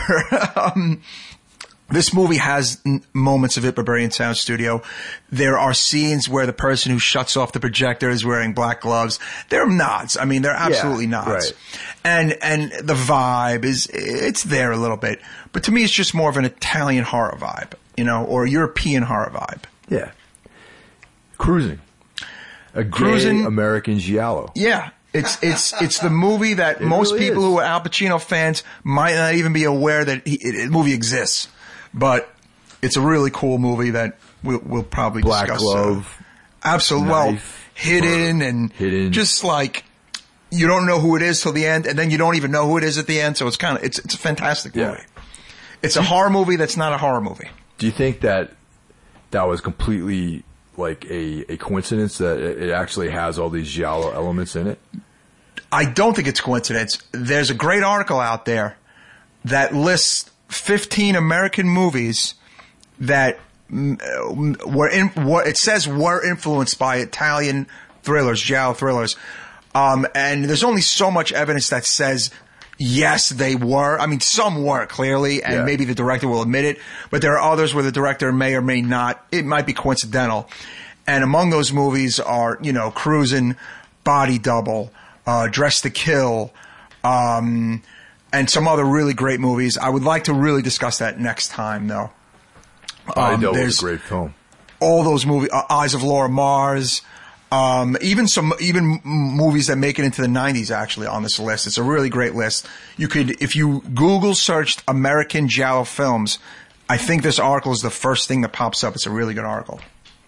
this movie has moments of it, Barbarian Sound Studio. There are scenes where the person who shuts off the projector is wearing black gloves. They're nods. I mean, they're absolutely nods. Right. And the vibe it's there a little bit. But to me, it's just more of an Italian horror vibe, or European horror vibe. Yeah. Cruising. A gay American giallo. Yeah. It's the movie that most really people is. who are Al Pacino fans might not even be aware that the movie exists. But it's a really cool movie that we'll probably Black discuss. glove. Absolutely. Well, hidden and just like you don't know who it is till the end, and then you don't even know who it is at the end. So it's it's a fantastic movie. It's a horror movie that's not a horror movie. Do you think that was completely like a coincidence that it actually has all these giallo elements in it? I don't think it's coincidence. There's a great article out there that lists 15 American movies that were influenced by Italian thrillers, giallo thrillers. And there's only so much evidence that says yes, they were. I mean, some were, clearly, and maybe the director will admit it, but there are others where the director may or may not. It might be coincidental. And among those movies are, Cruising, Body Double, Dress to Kill, and some other really great movies. I would like to really discuss that next time, though. Body Double is a great film. All those movies, Eyes of Laura Mars, even movies that make it into the 90s actually on this list. It's a really great list. You could, if you Google searched American giallo films, I think this article is the first thing that pops up. It's a really good article.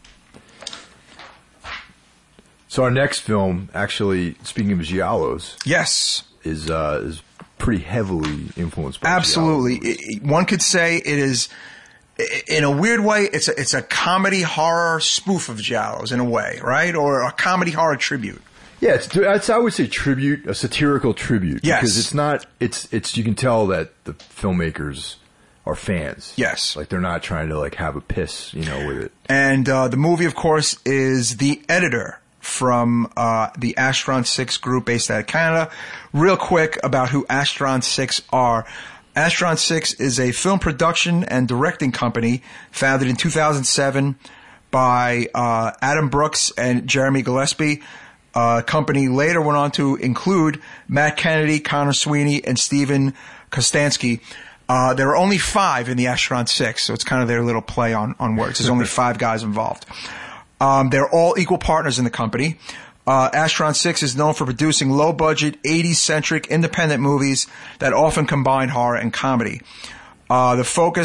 So our next film, actually, speaking of giallos, yes, is pretty heavily influenced by absolutely. One could say it is. In a weird way, it's a comedy horror spoof of giallos in a way, right? Or a comedy horror tribute. Yeah, I would say tribute, a satirical tribute. Yes. Because it's not, it's you can tell that the filmmakers are fans. Yes. Like they're not trying to like have a piss, with it. And the movie, of course, is The Editor from the Astron 6 group based out of Canada. Real quick about who Astron 6 are. Astron 6 is a film production and directing company founded in 2007 by Adam Brooks and Jeremy Gillespie. Company later went on to include Matt Kennedy, Connor Sweeney, and Steven Kostansky. There are only 5 in the Astron 6, so it's kind of their little play on words. There's only 5 guys involved. They're all equal partners in the company. Astron 6 is known for producing low-budget, 80s-centric independent movies that often combine horror and comedy. The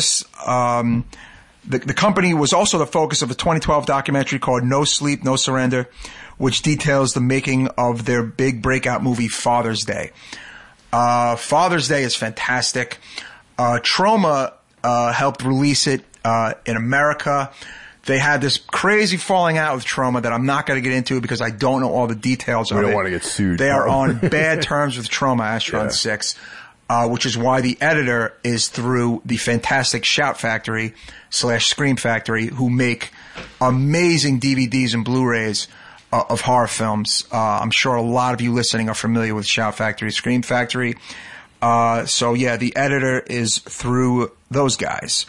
company was also the focus of a 2012 documentary called No Sleep, No Surrender, which details the making of their big breakout movie Father's Day. Father's Day is fantastic. Troma helped release it in America. They had this crazy falling out with Troma that I'm not going to get into because I don't know all the details of it. We don't want to get sued. They are on bad terms with Troma, Astron 6, which is why The Editor is through the fantastic Shout Factory / Scream Factory, who make amazing DVDs and Blu-rays of horror films. I'm sure a lot of you listening are familiar with Shout Factory, Scream Factory. So yeah, The Editor is through those guys.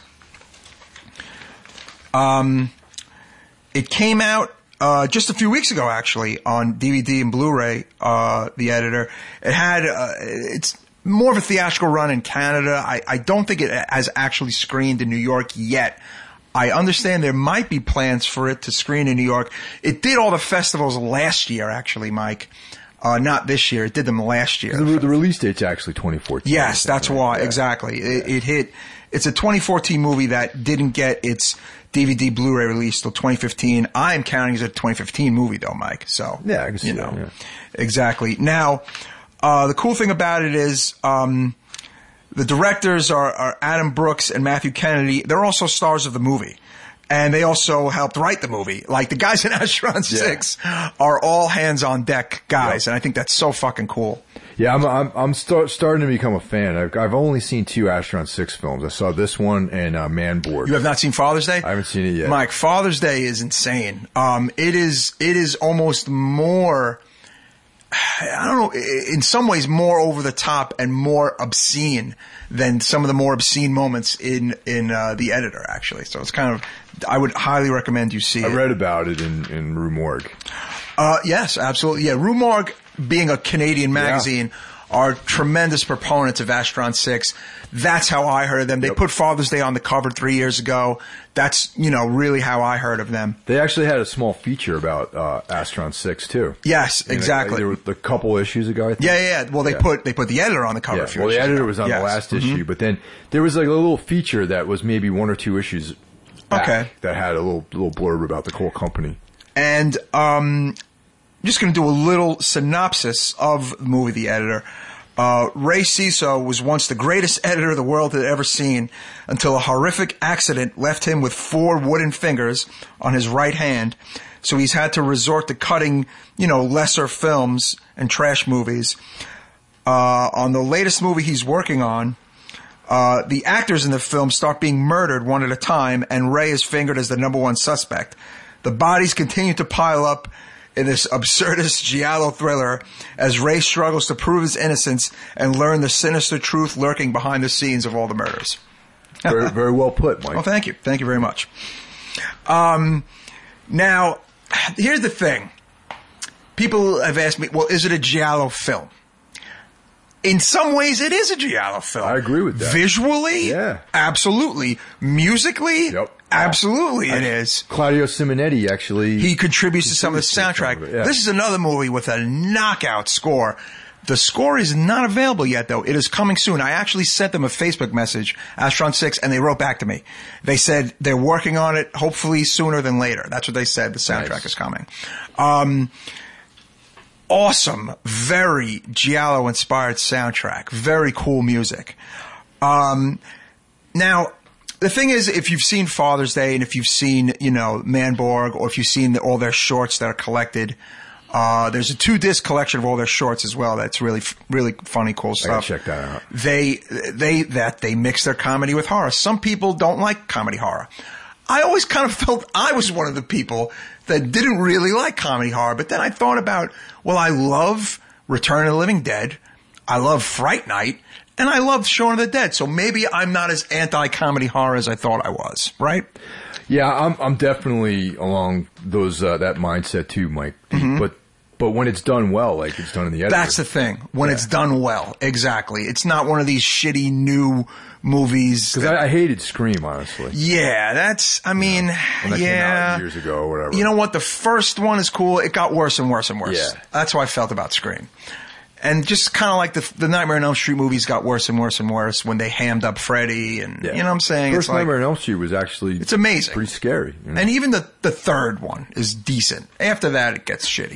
It came out just a few weeks ago, actually, on DVD and Blu-ray. The Editor. It had more of a theatrical run in Canada. I don't think it has actually screened in New York yet. I understand there might be plans for it to screen in New York. It did all the festivals last year, actually, Mike. Not this year. It did them last year. The release date's actually 2014. Yes, that's right? why. Yeah. Exactly. It hit. It's a 2014 movie that didn't get its DVD Blu-ray release till 2015. I am counting it as a 2015 movie, though, Mike. So Yeah, I can see that, yeah. Exactly. Now, the cool thing about it is the directors are Adam Brooks and Matthew Kennedy. They're also stars of the movie. And they also helped write the movie. Like, the guys in Astronaut 6 are all hands-on-deck guys, and I think that's so fucking cool. Yeah, I'm starting to become a fan. I've only seen 2 Astronaut 6 films. I saw this one and Manborg. You have not seen Father's Day? I haven't seen it yet. Mike, Father's Day is insane. It is almost more, I don't know, in some ways more over the top and more obscene than some of the more obscene moments in The Editor, actually. So it's kind of, I would highly recommend you see it. I read about it in Rue Morgue. Yes, absolutely. Yeah, Rue Morgue, being a Canadian magazine, are tremendous proponents of Astron 6. That's how I heard of them. They put Father's Day on the cover 3 years ago. That's, really how I heard of them. They actually had a small feature about Astron 6 too. Yes, exactly. There were a couple issues ago, I think. Yeah. Well, they put The Editor on the cover. Yeah. Well, The Editor was on the last issue, but then there was like a little feature that was maybe 1 or 2 issues back that had a little blurb about the whole company. And just going to do a little synopsis of the movie The Editor. Ray Ciso was once the greatest editor the world had ever seen until a horrific accident left him with 4 wooden fingers on his right hand. So he's had to resort to cutting, lesser films and trash movies. On the latest movie he's working on, the actors in the film start being murdered one at a time, and Ray is fingered as the number 1 suspect. The bodies continue to pile up in this absurdist giallo thriller as Ray struggles to prove his innocence and learn the sinister truth lurking behind the scenes of all the murders. Very, very well put, Mike. Well, thank you. Thank you very much. Now, here's the thing. People have asked me, well, is it a giallo film? In some ways, it is a giallo film. I agree with that. Visually? Yeah. Absolutely. Musically? Yep. Absolutely it is. Claudio Simonetti actually... He contributes to some of the soundtrack. This is another movie with a knockout score. The score is not available yet, though. It is coming soon. I actually sent them a Facebook message, Astron 6, and they wrote back to me. They said they're working on it, hopefully sooner than later. That's what they said. The soundtrack is coming. Awesome, very giallo-inspired soundtrack. Very cool music. Now, the thing is, if you've seen Father's Day and if you've seen, Manborg, or if you've seen all their shorts that are collected, there's a 2-disc collection of all their shorts as well. That's really, really funny, cool stuff. I gotta check that out. They mix their comedy with horror. Some people don't like comedy horror. I always kind of felt I was one of the people that didn't really like comedy horror, but then I thought about, well, I love Return of the Living Dead, I love Fright Night, and I love Shaun of the Dead, so maybe I'm not as anti-comedy horror as I thought I was, right? Yeah, I'm definitely along those that mindset too, Mike. But when it's done well, like it's done in The Editor. That's the thing. When it's done well, exactly. It's not one of ththese shitty new movies. Because I hated Scream, honestly. Yeah, that's, I mean, when that came out years ago or whatever. You know what? The first one is cool. It got worse and worse and worse. Yeah. That's how I felt about Scream. And just kind of like the Nightmare on Elm Street movies got worse and worse and worse when they hammed up Freddy and, you know what I'm saying? First it's Nightmare on Elm Street was actually... It's amazing. Pretty scary. You know? And even the third one is decent. After that, it gets shitty.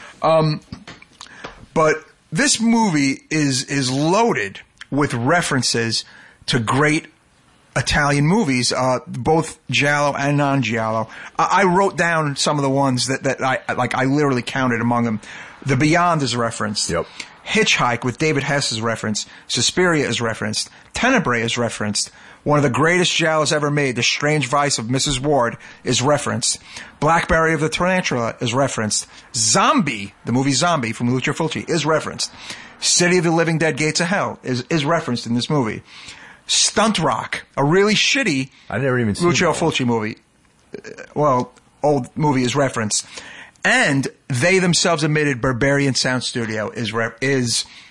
But this movie is loaded with references to great Italian movies, both giallo and non-giallo. I wrote down some of the ones that I literally counted among them. The Beyond is referenced. Yep. Hitchhike with David Hess is referenced. Suspiria is referenced. Tenebrae is referenced. One of the greatest giallos ever made, The Strange Vice of Mrs. Ward, is referenced. Blackberry of the Tarantula is referenced. Zombie, the movie Zombie from Lucio Fulci, is referenced. City of the Living Dead, Gates of Hell is referenced in this movie. Stunt Rock, a really shitty I never even seen Lucio Fulci movie. Old movie is referenced. And they themselves admitted Berberian Sound Studio is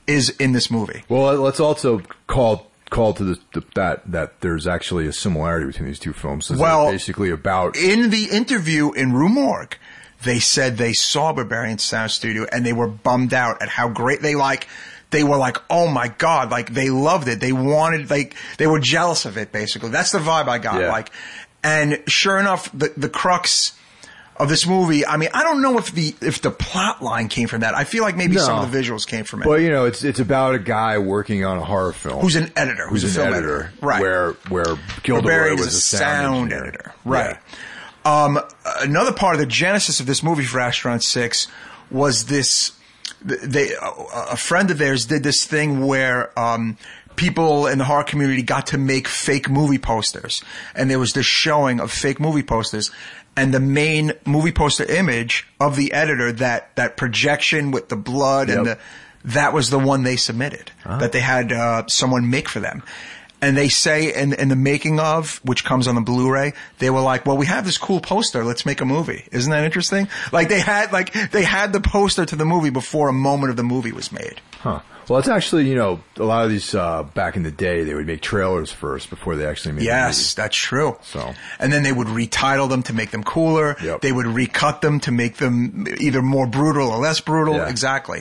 is in this movie. Well, let's also call to that there's actually a similarity between these two films. Well, basically about in the interview in Rue Morgue, they said they saw Berberian Sound Studio and they were bummed out at how great they were like, oh my God, like they loved it. They wanted, like, they were jealous of it, basically. That's the vibe I got. Yeah. Like, and sure enough, the crux of this movie, I mean, I don't know if the plot line came from that. I feel like maybe some of the visuals came from it. But, you know, it's about a guy working on a horror film. Who's an editor. Who's a film editor. Right. Where Gilderoy was is a sound engineer. editor. Right. Yeah. Another part of the genesis of this movie for Astronaut 6 was this, a friend of theirs did this thing where, people in the horror community got to make fake movie posters. And there was this showing of fake movie posters. And the main movie poster image of the editor, that projection with the blood and that was the one they submitted, that they had someone make for them. And they say in the making of, which comes on the Blu-ray, they were like, well, we have this cool poster. Let's make a movie. Isn't that interesting? Like they had the poster to the movie before a moment of the movie was made. Huh. Well, it's actually, you know, a lot of these, back in the day, they would make trailers first before they actually made the movie. Yes, that's true. So. And then they would retitle them to make them cooler. Yep. They would recut them to make them either more brutal or less brutal. Yeah. Exactly.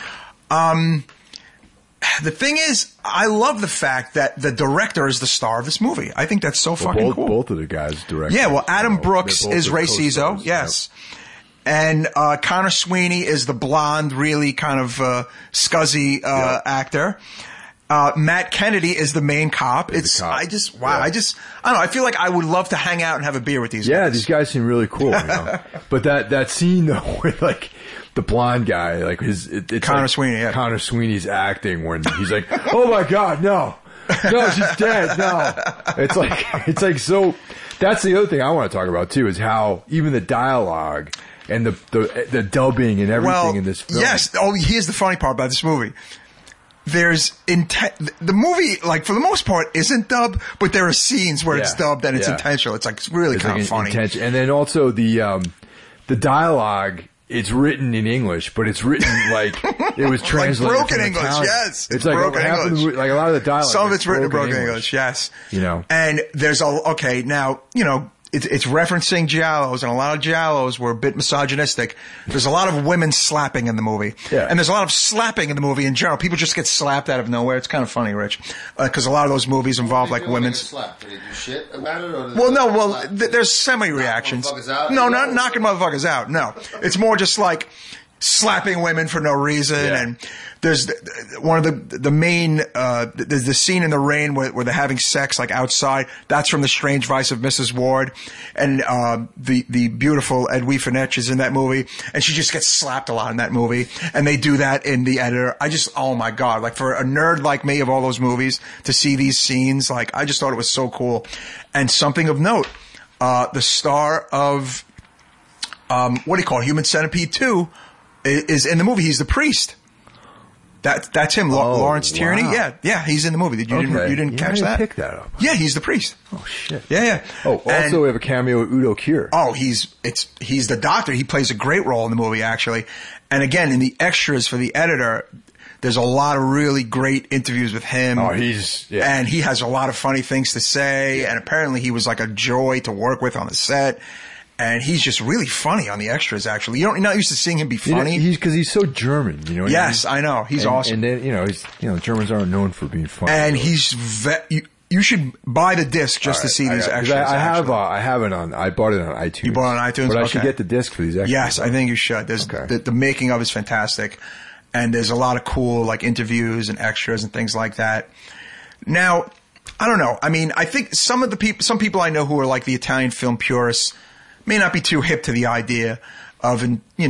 The thing is, I love the fact that the director is the star of this movie. I think that's so fucking cool. Both of the guys direct. Yeah, well, Adam Brooks is Ray Cizo, yes. Yep. And Connor Sweeney is the blonde, really kind of scuzzy actor. Matt Kennedy is the main cop. I don't know. I feel like I would love to hang out and have a beer with these guys. Yeah, these guys seem really cool. You know? But that scene though, with like the blonde guy, like it's Connor like Sweeney. Yeah. Connor Sweeney's acting when he's like, "Oh my God, no, she's dead." No, it's like so. That's the other thing I want to talk about too is how even the dialogue and the dubbing and everything in this film. Yes. Oh, here's the funny part about this movie. There's the movie, like for the most part, isn't dubbed, but there are scenes where it's dubbed and it's intentional. It's like really kind of funny. And then also the dialogue. It's written in English, but it's written like it was translated like broken from English. Italian. Yes, it's like broken English. Like a lot of the dialogue. Some of it's written in broken English. Yes, you know. And there's now you know. It's referencing giallos, and a lot of giallos were a bit misogynistic. There's a lot of women slapping in the movie. Yeah. And there's a lot of slapping in the movie in general. People just get slapped out of nowhere. It's kind of funny, Rich. Because a lot of those movies involve like women's... Slap? Did they do shit about it? Or there's semi-reactions. No, not knocking motherfuckers out. No. It's more just like slapping women for no reason. Yeah. And there's one of the main, there's the scene in the rain where they're having sex like outside. That's from The Strange Vice of Mrs. Ward. And, the beautiful Edwy Finech is in that movie. And she just gets slapped a lot in that movie. And they do that in The Editor. Oh my God. Like for a nerd like me of all those movies to see these scenes, like I just thought it was so cool. And something of note, the star of, what do you call it? Human Centipede 2 is in the movie. He's the priest. That's him, Lawrence Tierney. Wow. Yeah, he's in the movie. You didn't catch that? Pick that up. Yeah, he's the priest. Oh shit. Yeah. Oh, also we have a cameo of Udo Kier. Oh, he's the doctor. He plays a great role in the movie actually. And again, in the extras for The Editor, there's a lot of really great interviews with him. Oh, and he has a lot of funny things to say. Yeah. And apparently he was like a joy to work with on the set. And he's just really funny on the extras, actually. You're not used to seeing him be funny. Because he's so German, you know. Yes, I know. He's awesome. And then, Germans aren't known for being funny. And you should buy the disc just to see these extras. I have it I bought it on iTunes. You bought it on iTunes? But I should get the disc for these extras. Yes, I think you should. There's the making of is fantastic. And there's a lot of cool, like, interviews and extras and things like that. Now, I don't know. I mean, I think some people I know who are like the Italian film purists may not be too hip to the idea of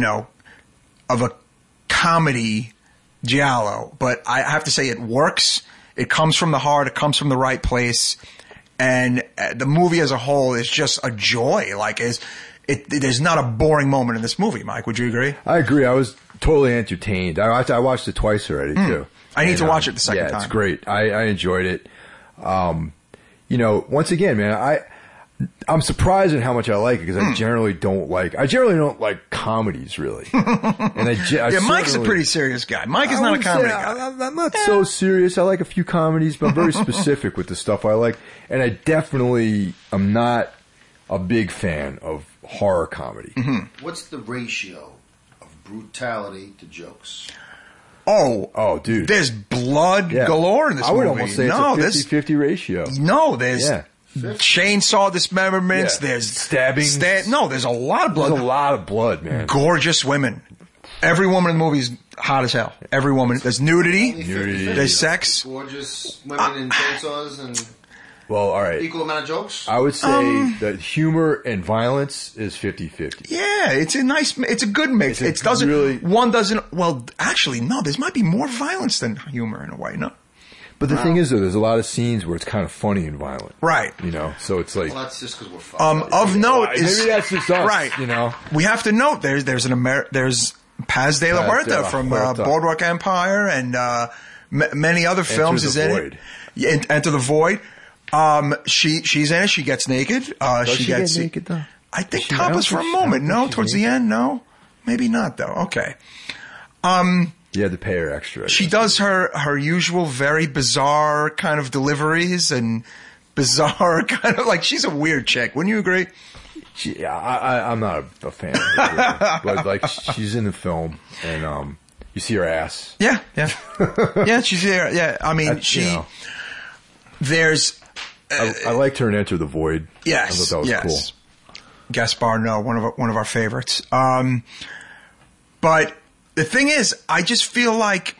a comedy giallo, but I have to say it works. It comes from the heart. It comes from the right place. And the movie as a whole is just a joy. Like, there's not a boring moment in this movie, Mike. Would you agree? I agree. I was totally entertained. I watched it twice already, too. I need to watch it the second time. Yeah, it's great. I enjoyed it. Once again, man, I'm surprised at how much I like it because I generally don't like comedies really. And Mike's a pretty serious guy. Mike is not a comedy guy. I'm not so serious. I like a few comedies, but I'm very specific with the stuff I like. And I definitely am not a big fan of horror comedy. What's the ratio of brutality to jokes? Oh, dude. There's blood galore in this movie. I would almost say it's a 50-50 ratio. No, there's chainsaw dismemberments. Yeah. There's stabbing. No, there's a lot of blood. There's a lot of blood, man. Gorgeous women. Every woman in the movie is hot as hell. Every woman. There's nudity. There's sex. Gorgeous women in chainsaws and... Well, all right. Equal amount of jokes? I would say that humor and violence is 50-50. Yeah, it's a good mix. One doesn't, well, actually, no, there might be more violence than humor in a way, no? But the thing is, though, there's a lot of scenes where it's kind of funny and violent. Right. You know, so it's like... Well, that's just because we're fucked. Of note is... Maybe that's just us, right. You know? We have to note there's Paz de la Huerta from Boardwalk Empire and many other films is in it. Yeah, Enter the Void. She's in it. She gets naked. She gets naked though. I think topless for a moment. No, towards the end. No, maybe not though. Okay. You had to pay her extra. She does her usual very bizarre kind of deliveries and bizarre kind of like she's a weird chick. Wouldn't you agree? I'm not a fan of her, but like she's in the film and you see her ass. Yeah. Yeah, she's there. Yeah, I mean there's. I liked her in Enter the Void. Yes, I thought that was cool. Gaspar Noé, one of our favorites. But the thing is, I just feel like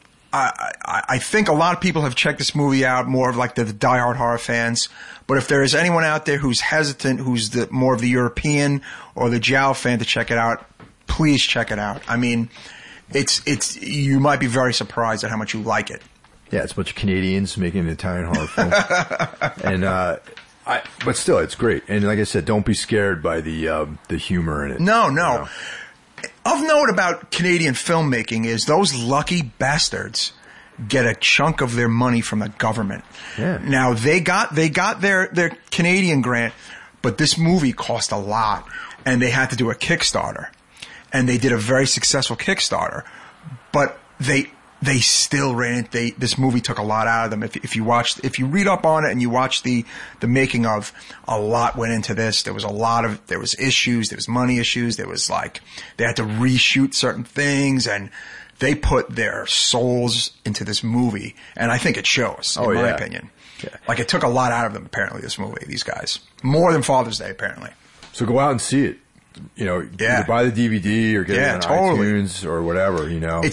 I think a lot of people have checked this movie out, more of like the diehard horror fans. But if there is anyone out there who's hesitant, who's more of the European or the Giallo fan to check it out, please check it out. I mean, it's you might be very surprised at how much you like it. Yeah, it's a bunch of Canadians making an Italian horror film. And, but still, it's great. And like I said, don't be scared by the humor in it. No. You know? Of note about Canadian filmmaking is those lucky bastards get a chunk of their money from the government. Yeah. Now, they got their Canadian grant, but this movie cost a lot. And they had to do a Kickstarter. And they did a very successful Kickstarter. But they still ran it. This movie took a lot out of them. If you read up on it and you watch the making of, a lot went into this. There was issues, there was money issues, there was like, they had to reshoot certain things and they put their souls into this movie. And I think it shows, in my opinion. Yeah. Like it took a lot out of them, apparently, this movie, these guys. More than Father's Day, apparently. So go out and see it. You know, either buy the DVD or get it on iTunes or whatever, you know.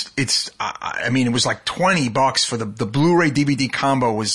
I mean, it was like $20 for the Blu-ray DVD combo was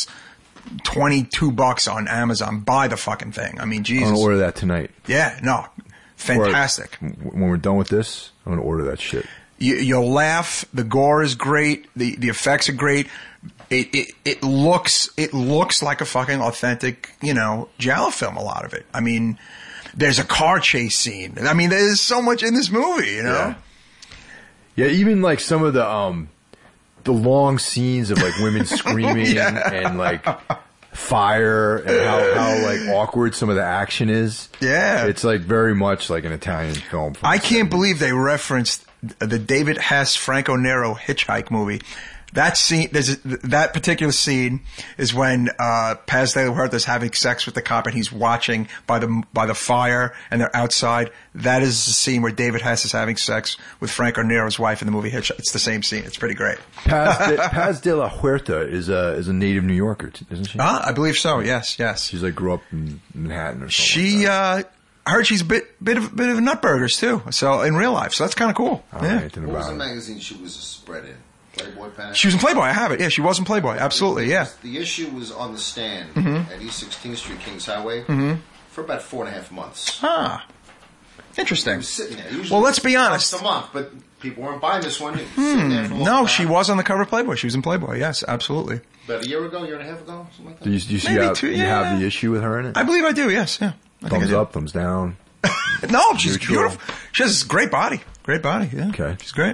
$22 on Amazon. Buy the fucking thing. I mean, Jesus. I'm going to order that tonight. Yeah, no. Fantastic. When we're done with this, I'm going to order that shit. You'll laugh. The gore is great. The effects are great. It looks like a fucking authentic, Giallo film, a lot of it. I mean, there's a car chase scene. I mean, there's so much in this movie, Yeah, even like some of the long scenes of like women screaming and like fire and how like awkward some of the action is. Yeah. It's like very much like an Italian film. I can't believe they referenced the David Hess Franco Nero hitchhike movie. That scene, that particular scene is when Paz de la Huerta is having sex with the cop and he's watching by the fire and they're outside. That is the scene where David Hess is having sex with Franco Nero's wife in the movie Hitchhike. It's the same scene. It's pretty great. Paz de la Huerta is a native New Yorker, isn't she? I believe so. Yes. She's like grew up in Manhattan or something. She, I heard she's a bit of a nutburgers too. So in real life, so that's kind of cool. What was the magazine she was spread in? Playboy Panic? She was in Playboy. I have it. Yeah, she was in Playboy. Absolutely. Yeah. The issue was on the stand at East 16th Street, Kings Highway, for about 4.5 months. Interesting. It was sitting there. Usually well, let's be honest. Once a month, but people weren't buying this one. It was sitting there for a long time. She was on the cover of Playboy. She was in Playboy. Yes, absolutely. About a year and a half ago, something like that. Do you see you have the issue with her in it? I believe I do. Yes. Yeah. Thumbs up, thumbs down. No, she's beautiful. She has this great body. Great body. Yeah. Okay. She's great.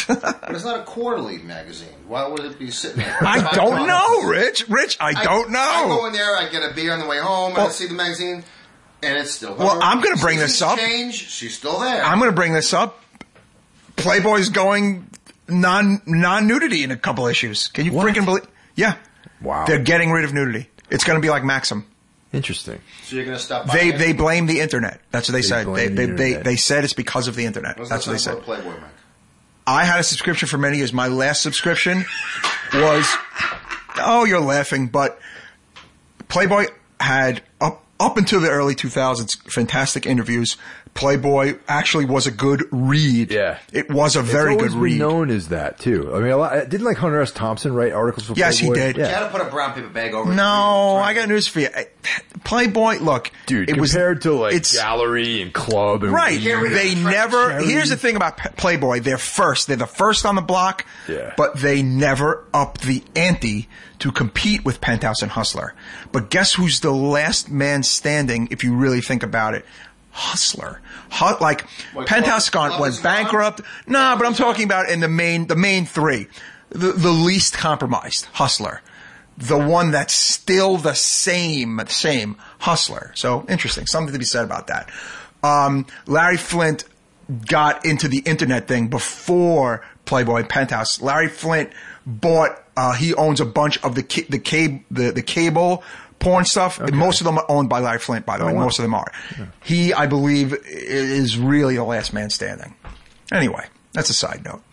But it's not a quarterly magazine. Why would it be sitting there? I don't know, Rich. I don't know. I go in there, I get a beer on the way home, I see the magazine, and it's still there. Well, I'm going to bring this up. She's still there. I'm going to bring this up. Playboy's going non-nudity in a couple issues. Can you freaking believe? Yeah. Wow. They're getting rid of nudity. It's going to be like Maxim. Interesting. So you're going to stop by They blame the internet. That's what they said. blame They said it's because of the internet. That's what they said. Playboy, Mike? I had a subscription for many years. My last subscription was, oh, you're laughing, but Playboy had up until the early 2000s, fantastic interviews. Playboy actually was a good read. Yeah. It was a very good read. It's known as that, too. I mean, didn't like Hunter S. Thompson write articles for Playboy? Yes, he did. You had to put a brown paper bag over it. No, I got news for you. Playboy, look. Dude, compared to like Gallery and Club and right. They never, Cherry. here's the thing about Playboy. They're the first on the block, but they never up the ante to compete with Penthouse and Hustler. But guess who's the last man standing if you really think about it? Hustler. Penthouse went bankrupt. No, but I'm talking about in the main three. The least compromised. Hustler. The one that's still the same Hustler. So interesting. Something to be said about that. Larry Flynt got into the internet thing before Playboy and Penthouse. Larry Flynt bought, he owns a bunch of the cable porn stuff. Okay. Most of them are owned by Larry Flynt, by the way. Wow. Most of them are. Yeah. He, I believe, is really the last man standing. Anyway, that's a side note.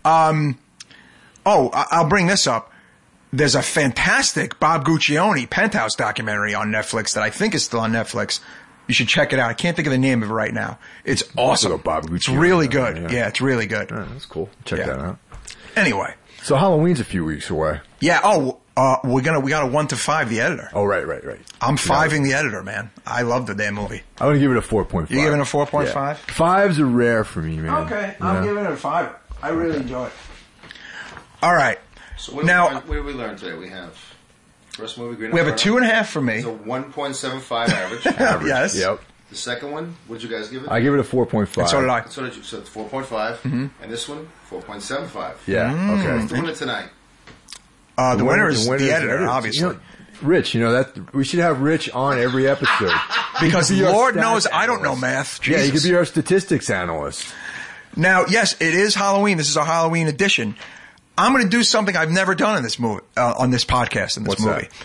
I'll bring this up. There's a fantastic Bob Guccione Penthouse documentary on Netflix that I think is still on Netflix. You should check it out. I can't think of the name of it right now. It's awesome. Bob Guccione. It's really good. Yeah, it's really good. Right, that's cool. Check that out. Anyway. So Halloween's a few weeks away. Yeah. We got a 1 to 5 the editor. Oh, right. I'm 5ing the editor, man. I love the damn movie. I'm going to give it a 4.5. You giving it a 4.5? Yeah. 5s are rare for me, man. Okay. I'm giving it a 5. I really enjoy it. All right. So what did we learn today? We have first movie, Green. We have a 2.5 for me. It's a 1.75 average. Yes. Yep. The second one, what did you guys give it? I give it a 4.5. And so did I. So it's 4.5. Mm-hmm. And this one, 4.75. Yeah. Okay. Who's doing it tonight? The winner is the editor, obviously. Rich, that we should have Rich on every episode. Because Lord knows I don't know math. Jesus. Yeah, he could be our statistics analyst. Now, yes, it is Halloween. This is a Halloween edition. I'm going to do something I've never done in this movie, on this podcast, in this movie. That?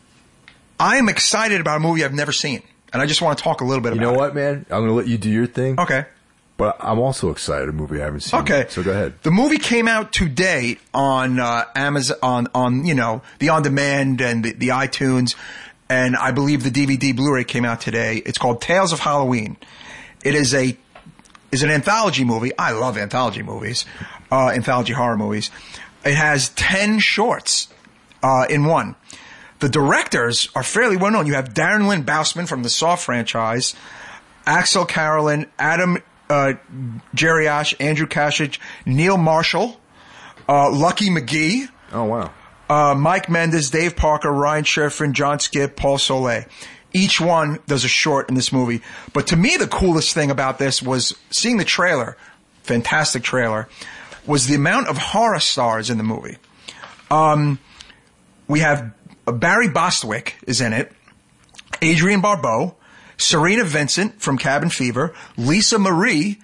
I am excited about a movie I've never seen. And I just want to talk a little bit about it. You know what, man? I'm going to let you do your thing. Okay. But I'm also excited. A movie I haven't seen. Okay. So go ahead. The movie came out today on Amazon, on the on-demand and the iTunes. And I believe the DVD Blu-ray came out today. It's called Tales of Halloween. It is an anthology movie. I love anthology movies, anthology horror movies. It has 10 shorts in one. The directors are fairly well known. You have Darren Lynn Bousman from the Saw franchise, Axel Carolyn, Adam Jeriash, Andrew Kashich, Neil Marshall, Lucky McGee. Oh, wow. Mike Mendes, Dave Parker, Ryan Sherfin, John Skipp, Paul Soleil. Each one does a short in this movie. But to me, the coolest thing about this was seeing the trailer, fantastic trailer, was the amount of horror stars in the movie. We have Barry Bostwick is in it, Adrienne Barbeau, Serena Vincent from Cabin Fever, Lisa Marie,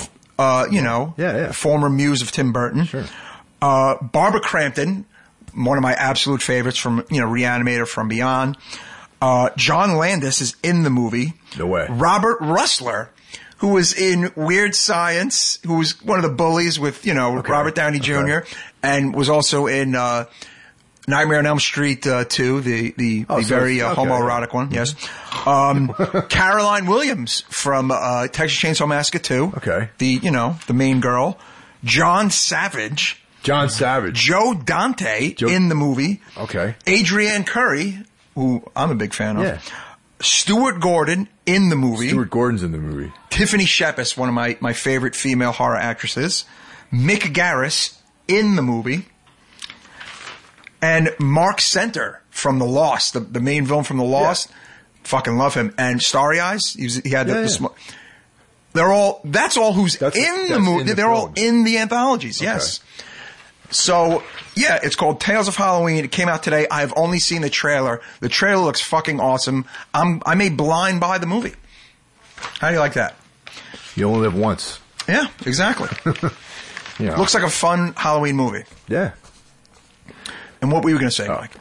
former muse of Tim Burton, sure. Barbara Crampton, one of my absolute favorites from Reanimator, From Beyond. John Landis is in the movie. No way. Robert Russler, who was in Weird Science, who was one of the bullies with Robert Downey Jr. and was also in Nightmare on Elm Street 2, the very homoerotic one. Yes. Caroline Williams from Texas Chainsaw Massacre 2. Okay. The main girl. John Savage. Joe Dante in the movie. Okay. Adrienne Curry, who I'm a big fan of. Yeah. Stuart Gordon in the movie. Stuart Gordon's in the movie. Tiffany Shepis, one of my favorite female horror actresses. Mick Garris in the movie. And Mark Center from The Lost, the main villain from The Lost. Yeah. Fucking love him. And Starry Eyes. He had the That's all who's That's in the movie. in the They're all films. in the anthologies. Yes. So, yeah, it's called Tales of Halloween. It came out today. I've only seen the trailer. The trailer looks fucking awesome. I may blind buy the movie. How do you like that? You only live once. Yeah, exactly. You know. Looks like a fun Halloween movie. Yeah. And what were you going to say, Mike?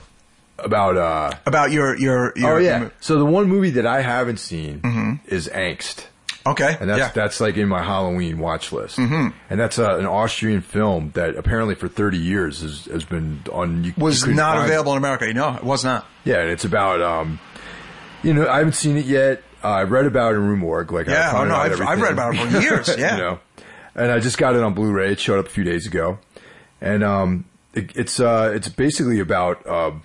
About your oh yeah. So the one movie that I haven't seen is Angst. Okay. And that's like in my Halloween watch list. Mm-hmm. And that's an Austrian film that apparently for 30 years has been on. Was not available in America. No, it was not. Yeah, and it's about, I haven't seen it yet. I read about it in Rue Morgue. Like, I've read about it for years. Yeah. And I just got it on Blu-ray. It showed up a few days ago. And it's basically about,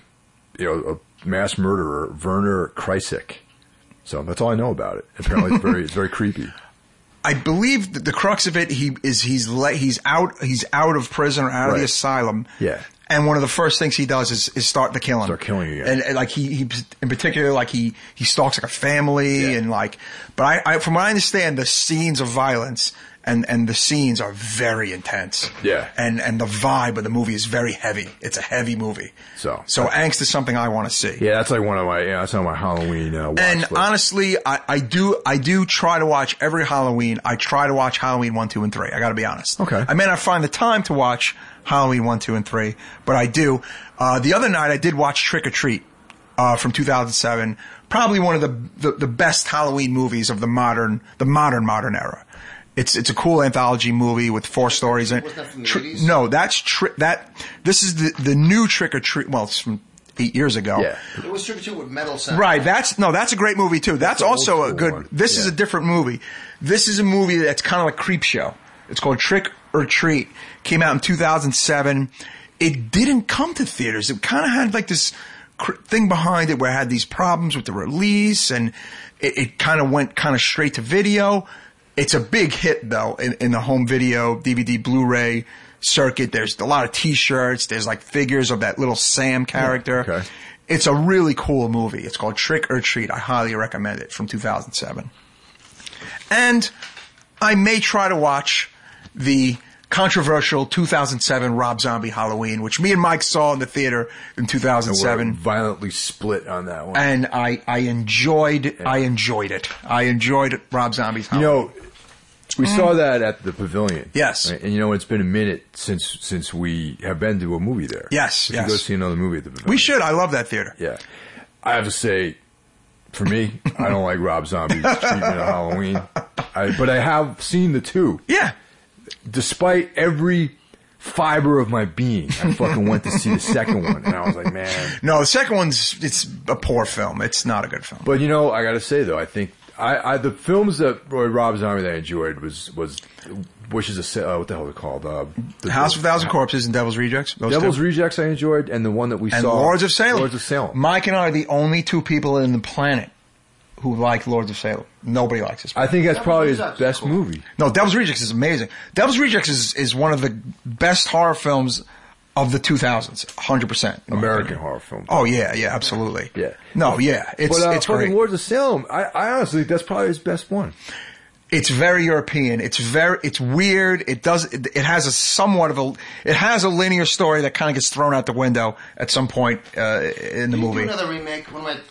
a mass murderer, Werner Kreisek. So that's all I know about it. Apparently, it's very creepy. I believe that the crux of it, he's out of prison or out of the asylum. Yeah. And one of the first things he does is start the killing. Start killing again. And like he in particular, like he stalks like a family and like. But I from what I understand, the scenes of violence and the scenes are very intense. Yeah. And the vibe of the movie is very heavy. It's a heavy movie. So Angst is something I want to see. Yeah, that's like that's on my Halloween watch and list. honestly, I do try to watch every Halloween. I try to watch Halloween 1, 2, and 3. I got to be honest. Okay. I may not find the time to watch Halloween 1, 2, and 3, but I do. The other night I did watch Trick or Treat from 2007. Probably one of the best Halloween movies of the modern era. It's a cool anthology movie with 4 stories in it. Wasn't that from the 80s? No, this is the new Trick or Treat. Well, it's from 8 years ago. Yeah. It was Trick or Treat with metal sound. Right. That's a great movie too. That's also a good. One. This is a different movie. This is a movie that's kind of like Creepshow. It's called Trick or Treat. Came out in 2007. It didn't come to theaters. It kind of had like this thing behind it where it had these problems with the release, and it kind of went kind of straight to video. It's a big hit though in the home video, DVD, Blu-ray circuit. There's a lot of T-shirts. There's like figures of that little Sam character. Okay. It's a really cool movie. It's called Trick or Treat. I highly recommend it, from 2007. And I may try to watch the controversial 2007 Rob Zombie Halloween, which me and Mike saw in the theater in 2007. We're violently split on that one. And I enjoyed it. I enjoyed Rob Zombie's Halloween. We saw that at the Pavilion. Yes. Right? And it's been a minute since we have been to a movie there. Yes, We should go see another movie at the Pavilion. We should. I love that theater. Yeah. I have to say, for me, I don't like Rob Zombie's treatment of Halloween. But I have seen the 2. Yeah. Despite every fiber of my being, I fucking went to see the second one. And I was like, man. No, the second it's a poor film. It's not a good film. But, I got to say, though, I think the films that Rob Zombie that I enjoyed was which is what the hell are they called? The House of a Thousand Corpses and Devil's Rejects. Devil's Rejects I enjoyed, and the one that we and saw. Lords of Salem. Lords of Salem. Mike and I are the only 2 people in the planet who like Lords of Salem. Nobody likes this movie. I think that's probably his Rejects best cool. movie. No, Devil's Rejects is amazing. Devil's Rejects is one of the best horror films of the 2000s. 100%. American horror film. Oh, yeah, absolutely. Yeah. No, yeah. It's fucking great. Lords of Salem, I honestly think that's probably his best one. It's very European. It's weird. It has a linear story that kind of gets thrown out the window at some point in the movie. Do another remake. One of my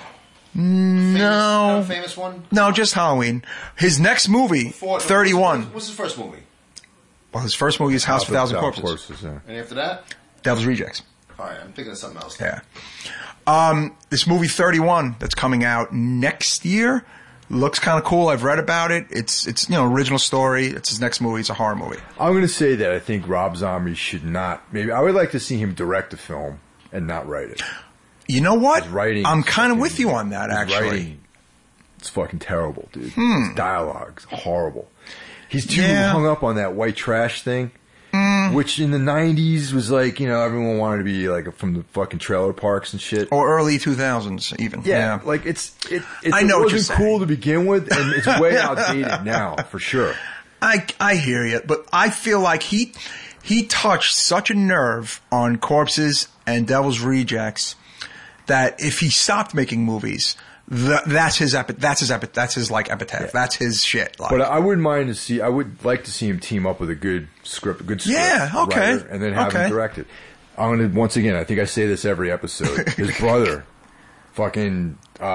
famous one. No, just Halloween. His next movie, 31. What's his first movie? Well, his first movie is House of a Thousand Corpses. Yeah. And after that, Devil's Rejects. all right, I'm thinking of something else. Yeah. This movie 31 that's coming out next year looks kind of cool. I've read about it. It's original story. It's his next movie. It's a horror movie. I'm going to say that I think Rob Zombie should not. Maybe I would like to see him direct a film and not write it. You know what? His writing. I'm kind of with you on that. Actually, writing, it's fucking terrible, dude. His dialogue's horrible. He's too hung up on that white trash thing, which in the 90s was like, everyone wanted to be like from the fucking trailer parks and shit. Or early 2000s even. Yeah. Like it I know what you're wasn't cool to begin with, and it's way outdated now, for sure. I hear you, but I feel like he touched such a nerve on Corpses and Devil's Rejects that if he stopped making movies, that's his like epitaph. Yeah. That's his shit. Like. But I wouldn't mind to see. I would like to see him team up with a good script, yeah, okay, writer, and then have him direct it. I'm gonna once again. I think I say this every episode. His brother, fucking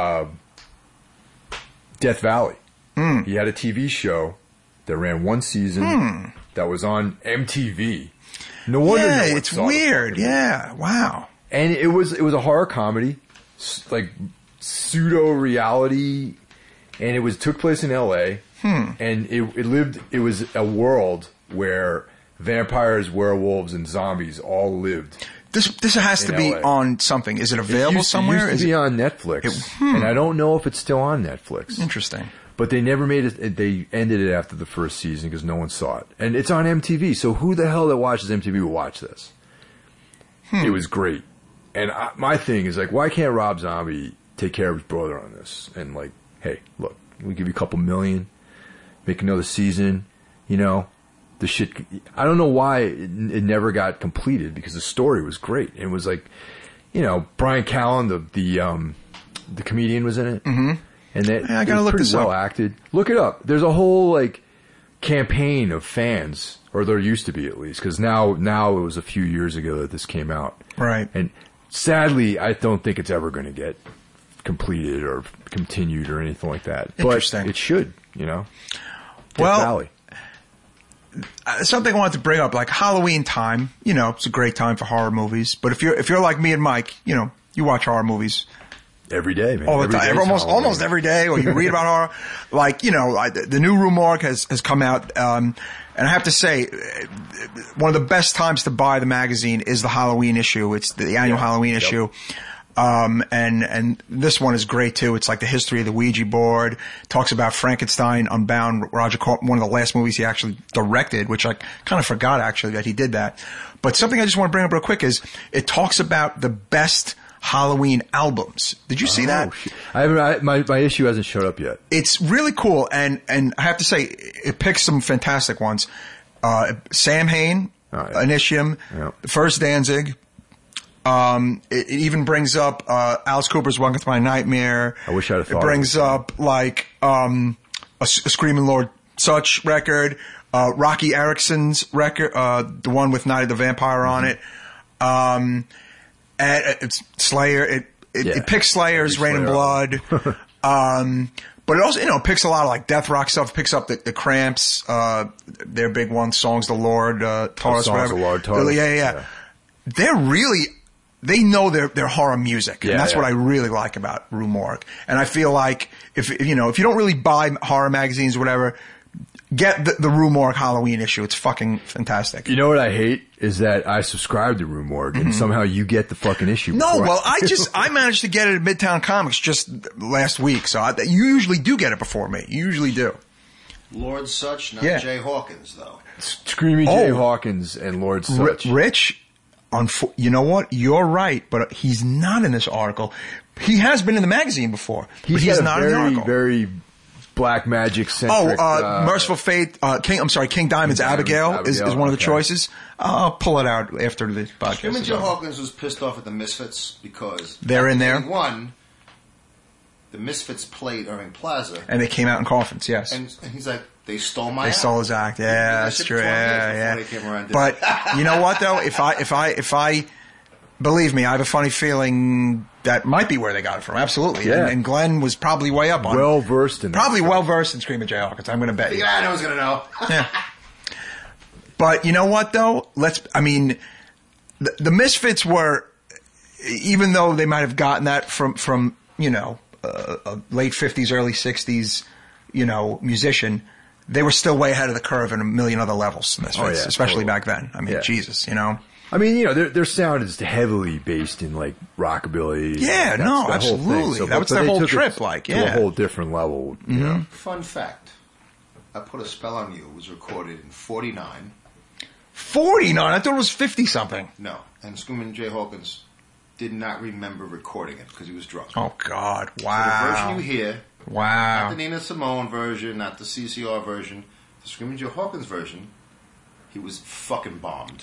Death Valley. He had a TV show that ran one season that was on MTV. No wonder. Yeah, it's weird. Yeah, wow. And it was a horror comedy, like pseudo reality, and it took place in L.A. And it was a world where vampires, werewolves, and zombies all lived. This has to be LA. On something. Is it available somewhere? It used to be on Netflix, and I don't know if it's still on Netflix. Interesting. But they never made it. They ended it after the first season because no one saw it, and it's on MTV. So who the hell that watches MTV will watch this? It was great, and my thing is like, why can't Rob Zombie take care of his brother on this? And like, hey, look, we give you a couple million, make another season, you know. The shit, I don't know why it never got completed because the story was great. It was like, you know, Brian Callen, the comedian, was in it, and that I gotta look this well up. acted. Look it up. There's a whole like campaign of fans, or there used to be at least, because now it was a few years ago that this came out, right? And sadly, I don't think it's ever going to get completed or continued or anything like that. Interesting. But it should, you know. Well. Death Valley. Something I wanted to bring up, like Halloween time, you know, it's a great time for horror movies. But if you're like me and Mike, you know, you watch horror movies every day, man. all the time, almost every day, or you read about horror. Like, you know, the new Rue Morgue has come out, and I have to say, one of the best times to buy the magazine is the Halloween issue. It's the annual Halloween issue. And this one is great too. It's like the history of the Ouija board. Talks about Frankenstein Unbound, Roger Corman, one of the last movies he actually directed, which I kind of forgot actually that he did that. But something I just want to bring up real quick is it talks about the best Halloween albums. Did you see that? Shit. I haven't. My issue hasn't showed up yet. It's really cool, and I have to say it picks some fantastic ones. Sam Hain, Initium, First Danzig. It even brings up Alice Cooper's Welcome to My Nightmare. I wish I'd have thought. It brings up like a Screaming Lord Sutch record, Rocky Erickson's record, the one with Night of the Vampire on it. And it's Slayer. It picks Slayer's Rain and Blood. But it also, you know, picks a lot of like death rock stuff. Picks up the Cramps, their big one, Songs the Lord taught us, whatever. Songs the Lord taught us. Yeah. They're really. They know their horror music, and that's what I really like about Rue Morgue. And I feel like if you don't really buy horror magazines or whatever, get the Rue Morgue Halloween issue. It's fucking fantastic. You know what I hate is that I subscribe to Rue Morgue and somehow you get the fucking issue. No, well, I managed to get it at Midtown Comics just last week, so you usually do get it before me. You usually do. Lord Sutch, not Jay Hawkins, though. Screaming Jay Hawkins and Lord Sutch. Rich. You know what? You're right, but he's not in this article. He has been in the magazine before, but he's not in the article. Very black magic centric. Merciful Fate. King Diamond's Abigail is one of the choices. I'll pull it out after the podcast. Screaming Jay Hawkins was pissed off at the Misfits because they're in there. One, the Misfits played Irving Plaza, and they came out in coffins. Yes, and he's like, they stole my. They act. stole his act. Yeah, that's true. Yeah. They came around, but you know what though? If I believe me, I have a funny feeling that might be where they got it from. Absolutely. Yeah. And Glenn was probably way up on. Well versed in. Probably well versed in Screaming Jay Hawkins. I'm going to bet you. Yeah, I know who's going to know. Yeah. But you know what though? The Misfits were, even though they might have gotten that from you know, a late 50s, early 60s, you know, musician, they were still way ahead of the curve in a million other levels, Misfits, especially back then. I mean, Jesus, you know. I mean, you know, their sound is heavily based in like rockabilly. Yeah, no, absolutely. So, that was their whole trip, to a whole different level. You know? Fun fact: I Put a Spell on You was recorded in 49. 49? I thought it was 50 something. No, and Screaming Jay Hawkins did not remember recording it because he was drunk. Oh God! Wow. So the version you hear, wow, not the Nina Simone version, not the CCR version, the Screaming Jay Hawkins version. He was fucking bombed.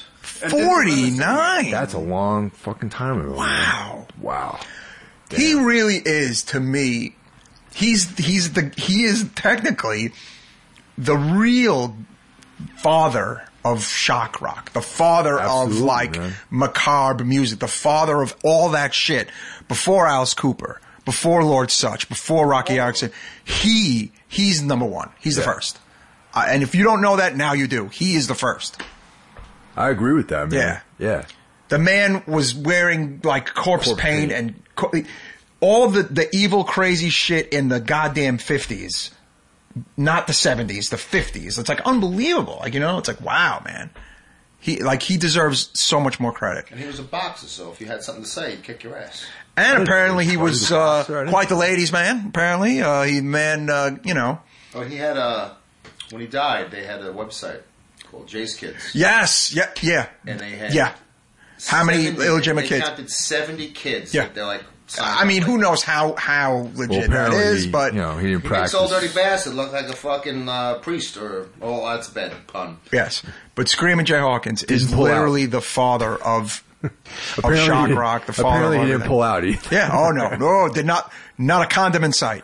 49? That's a long fucking time ago. Wow. Wow. Damn. He really is, to me, He is technically the real father of shock rock, the father Absolutely, of like man. macabre music, the father of all that shit. Before Alice Cooper, before Lord Sutch, before Rocky Erickson, he's number one. He's the first. And if you don't know that, now you do. He is the first. I agree with that, man. Yeah. The man was wearing like corpse paint and all the evil, crazy shit in the goddamn 50s. Not the 70s, the 50s. It's like unbelievable. Like, you know, it's like, wow, man. He deserves so much more credit. And he was a boxer, so if you had something to say, he'd kick your ass. And apparently he was quite the ladies' man. Apparently, you know. Oh, he had when he died, they had a website called Jay's Kids. Yes, yeah. And they had how many illegitimate kids? They counted 70 kids. Yeah. That they're like. I mean, who knows how legit that is, but you know, he didn't practice. Makes Old Dirty Bastard look like a fucking priest, that's a bad pun. Yes, but Screaming Jay Hawkins is literally the father of shock rock. The father. Apparently, of he didn't pull out either. Yeah. Oh no, did not a condom in sight.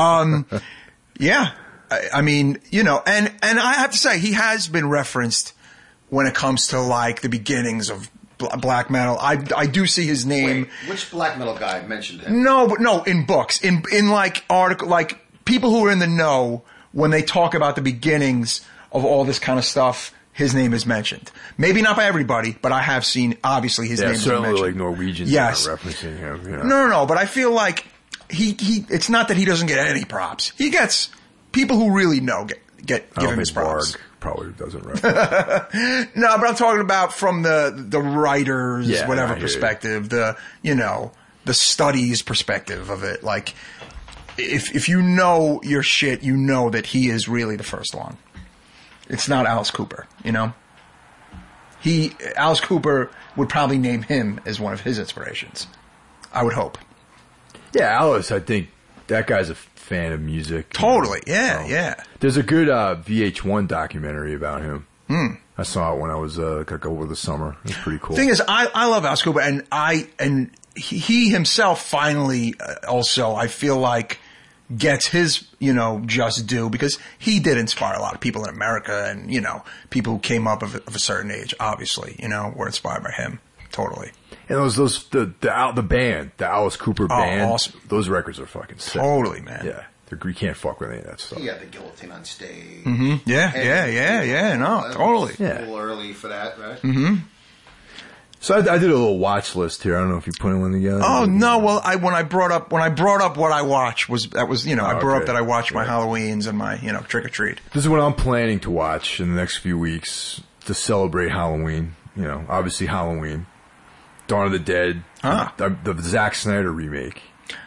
Yeah. I mean, you know, and I have to say, he has been referenced when it comes to like the beginnings of black metal. I do see his name. Wait, which black metal guy mentioned him? No, in books, in like article, like people who are in the know, when they talk about the beginnings of all this kind of stuff, his name is mentioned. Maybe not by everybody, but I have seen obviously his name is mentioned. Certainly like Norwegians are referencing him. You know? No, but I feel like he it's not that he doesn't get any props. He gets people who really know give him his props. Barg probably doesn't reference. No, but I'm talking about from the writer's whatever perspective, the studies perspective of it. Like, if you know your shit, you know that he is really the first one. It's not Alice Cooper, you know? Alice Cooper would probably name him as one of his inspirations. I would hope. Yeah, Alice, I think that guy's a fan of music. Totally, yeah. There's a good VH1 documentary about him. I saw it when I was like over the summer. It was pretty cool. Thing is, I love Alice Cooper, and he himself finally also, I feel like, gets his, just due, because he did inspire a lot of people in America, and, people who came up of a certain age, obviously, were inspired by him. Totally. And the band, the Alice Cooper band, awesome. Those records are fucking sick. Totally, man. Yeah. You can't fuck with any of that stuff. He had the guillotine on stage. Mm-hmm. Yeah. No, totally. A little early for that, right? Mm-hmm. So I did a little watch list here. I don't know if you put one together. Oh no! Well, when I brought up what I watched I brought up that I watched my Halloweens and my Trick or Treat. This is what I'm planning to watch in the next few weeks to celebrate Halloween. Obviously Halloween, Dawn of the Dead, the Zack Snyder remake.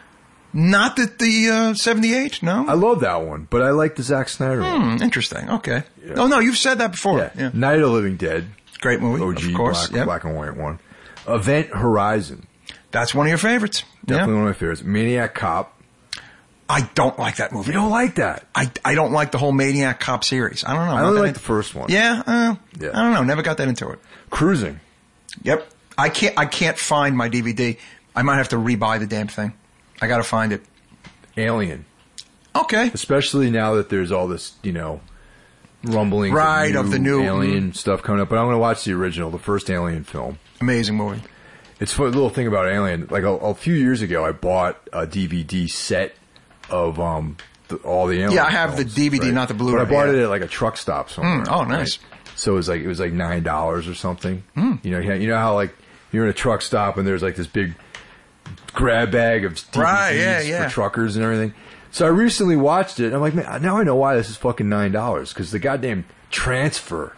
Not the 78. No, I love that one, but I like the Zack Snyder one. Interesting. Okay. Yeah. Oh no, you've said that before. Yeah. Night of the Living Dead. Great movie, OG, of course. Black and white one. Event Horizon. That's one of your favorites. Definitely one of my favorites. Maniac Cop. I don't like that movie. You don't like that? I don't like the whole Maniac Cop series. I don't know. I only like the first one. Yeah, I don't know. Never got that into it. Cruising. Yep. I can't find my DVD. I might have to rebuy the damn thing. I got to find it. Alien. Okay. Especially now that there's all this, rumblings of the new Alien stuff coming up. But I'm going to watch the original, the first Alien film. Amazing movie. It's a little thing about Alien. Like a few years ago, I bought a DVD set of all the Alien. Yeah, I have films, the DVD, right? not the Blu-ray. But I bought it at like a truck stop somewhere. Oh, nice. Right? So it was like $9 or something. You know how like you're in a truck stop and there's like this big grab bag of DVDs for truckers and everything. So I recently watched it, and I'm like, man, now I know why this is fucking $9, because the goddamn transfer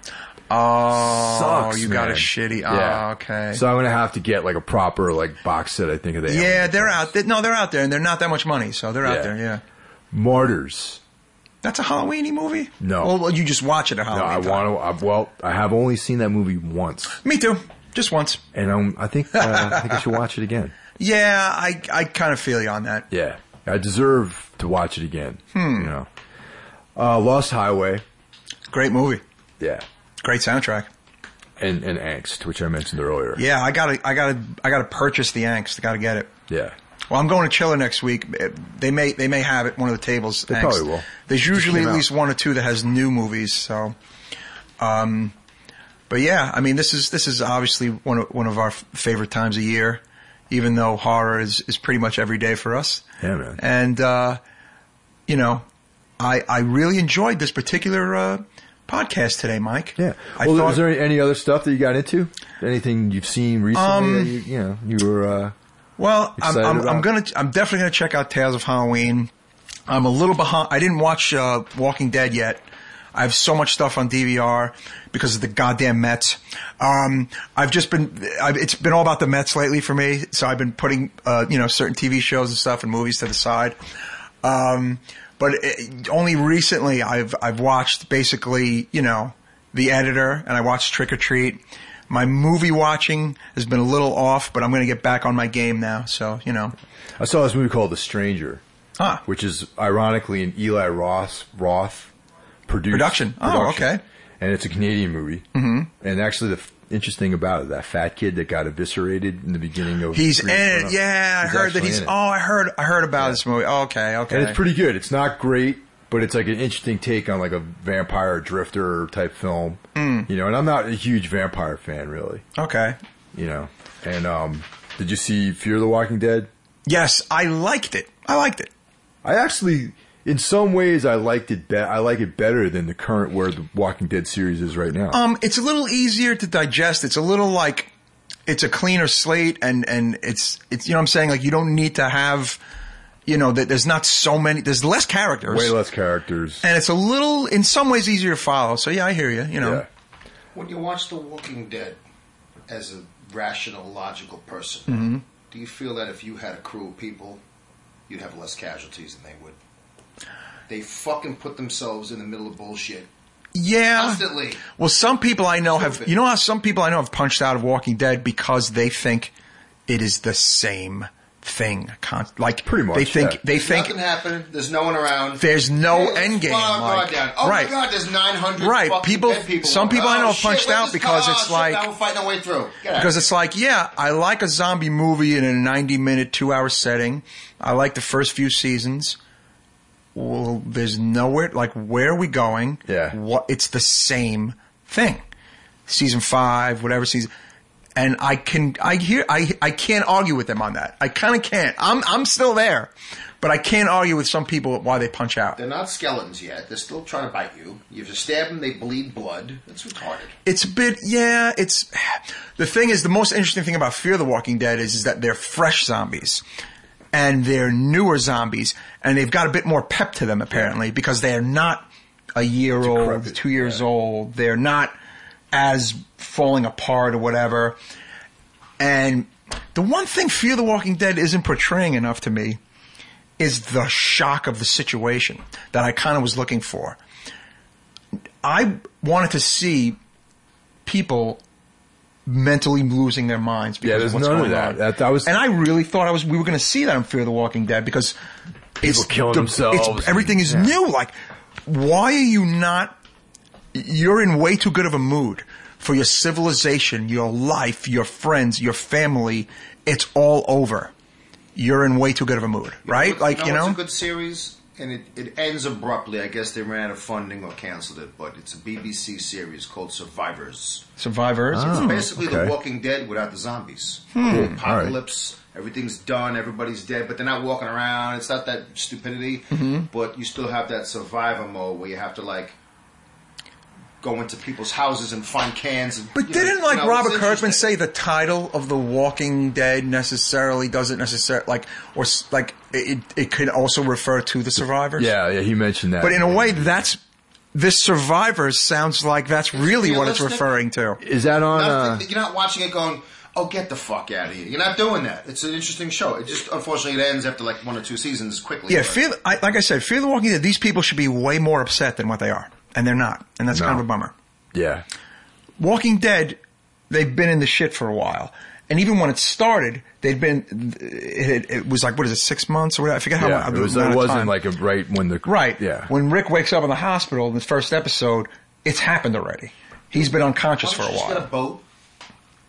sucks, you man. got a shitty... Yeah. Okay. So I'm going to have to get like a proper like box set, I think, of the Yeah, they're out there. No, they're out there, and they're not that much money, so they're out there, yeah. Martyrs. That's a Halloween-y movie? No. Well, you just watch it at Halloween time. I have only seen that movie once. Me too. Just once. And I think I should watch it again. Yeah, I kind of feel you on that. Yeah. I deserve to watch it again. Lost Highway. Great movie. Yeah. Great soundtrack. And Angst, which I mentioned earlier. Yeah, I gotta purchase the Angst. I gotta get it. Yeah. Well, I'm going to Chiller next week. They may have it at one of the tables. They probably will. There's usually at came least one or two that has new movies. So, but yeah, I mean, this is obviously one of our favorite times of year, even though horror is pretty much every day for us. Yeah, man. And you know, I really enjoyed this particular podcast today, Mike. Yeah. Well, is there any other stuff that you got into? Anything you've seen recently that you were well, I'm about? I'm definitely gonna check out Tales of Halloween. I'm a little behind. I didn't watch Walking Dead yet. I have so much stuff on DVR because of the goddamn Mets. It's been all about the Mets lately for me. So I've been putting, certain TV shows and stuff and movies to the side. But only recently I've watched basically, The Editor, and I watched Trick or Treat. My movie watching has been a little off, but I'm going to get back on my game now. So, I saw this movie called The Stranger, which is ironically an Eli Roth production. Oh, okay. And it's a Canadian movie. Mm-hmm. And actually, the interesting about it, that fat kid that got eviscerated in the beginning of he's in it. Yeah, I heard that he's. Oh, I heard about this movie. Oh, okay. And it's pretty good. It's not great, but it's like an interesting take on like a vampire drifter type film. And I'm not a huge vampire fan, really. Okay. And did you see Fear the Walking Dead? Yes, I liked it. I actually, in some ways, I like it better than the current where the Walking Dead series is right now. It's a little easier to digest. It's a little like it's a cleaner slate, and it's what I'm saying, like you don't need to have, that there's not so many. There's less characters, way less characters, and it's a little, in some ways, easier to follow. So yeah, I hear you. Yeah. When you watch The Walking Dead as a rational, logical person, mm-hmm. do you feel that if you had a crew of people, you'd have less casualties than they would? They fucking put themselves in the middle of bullshit. Yeah. Constantly. Well, some people I know have, how some people I know have punched out of Walking Dead because they think it is the same thing. Like, pretty much. They think nothing happened. There's no one around. There's no end game. Like, oh right. my God, there's 900 right. fucking dead people. Some people I know have punched out because it's like, now we're fighting our way through. Because it's like, yeah, I like a zombie movie in a 90-minute, 2-hour setting. I like the first few seasons. Well, there's nowhere, like, where are we going? Yeah. It's the same thing. Season 5, whatever season. And I can't argue with them on that. I kind of can't. I'm still there. But I can't argue with some people why they punch out. They're not skeletons yet. They're still trying to bite you. You have to stab them, they bleed blood. It's retarded. It's a bit, yeah, the thing is, the most interesting thing about Fear the Walking Dead is that they're fresh zombies. And they're newer zombies, and they've got a bit more pep to them, apparently, because they're not a year old, 2 years old. They're not as falling apart or whatever. And the one thing Fear the Walking Dead isn't portraying enough to me is the shock of the situation that I kind of was looking for. I wanted to see people mentally losing their minds because there's of what's none going of that. on. And I really thought we were going to see that in Fear the Walking Dead because people killing themselves. Everything is new. Like, why are you not? You're in way too good of a mood for your civilization, your life, your friends, your family. It's all over. You're in way too good of a mood, right? It's a good series, and it ends abruptly. I guess they ran out of funding or canceled it, but it's a BBC series called Survivors. Survivors? It's basically The Walking Dead without the zombies. Apocalypse, everything's done, everybody's dead, but they're not walking around. It's not that stupidity, but you still have that survivor mode where you have to, like, go into people's houses and find cans. And, but didn't Robert Kirkman say the title of The Walking Dead doesn't necessarily it could also refer to the survivors? Yeah, he mentioned that. But in a way, this Survivors sounds like that's really what it's referring to. Is that on? You're not watching it going, oh, get the fuck out of here. You're not doing that. It's an interesting show. It just, unfortunately, it ends after like 1 or 2 seasons quickly. Yeah, like I said, Fear the Walking Dead, these people should be way more upset than what they are. And they're not. And that's kind of a bummer. Yeah. Walking Dead, they've been in the shit for a while. And even when it started, it was like, what is it, 6 months or whatever? I forget how long. It wasn't like right when the... Right. Yeah. When Rick wakes up in the hospital in the first episode, it's happened already. He's been unconscious for a while. Just get a boat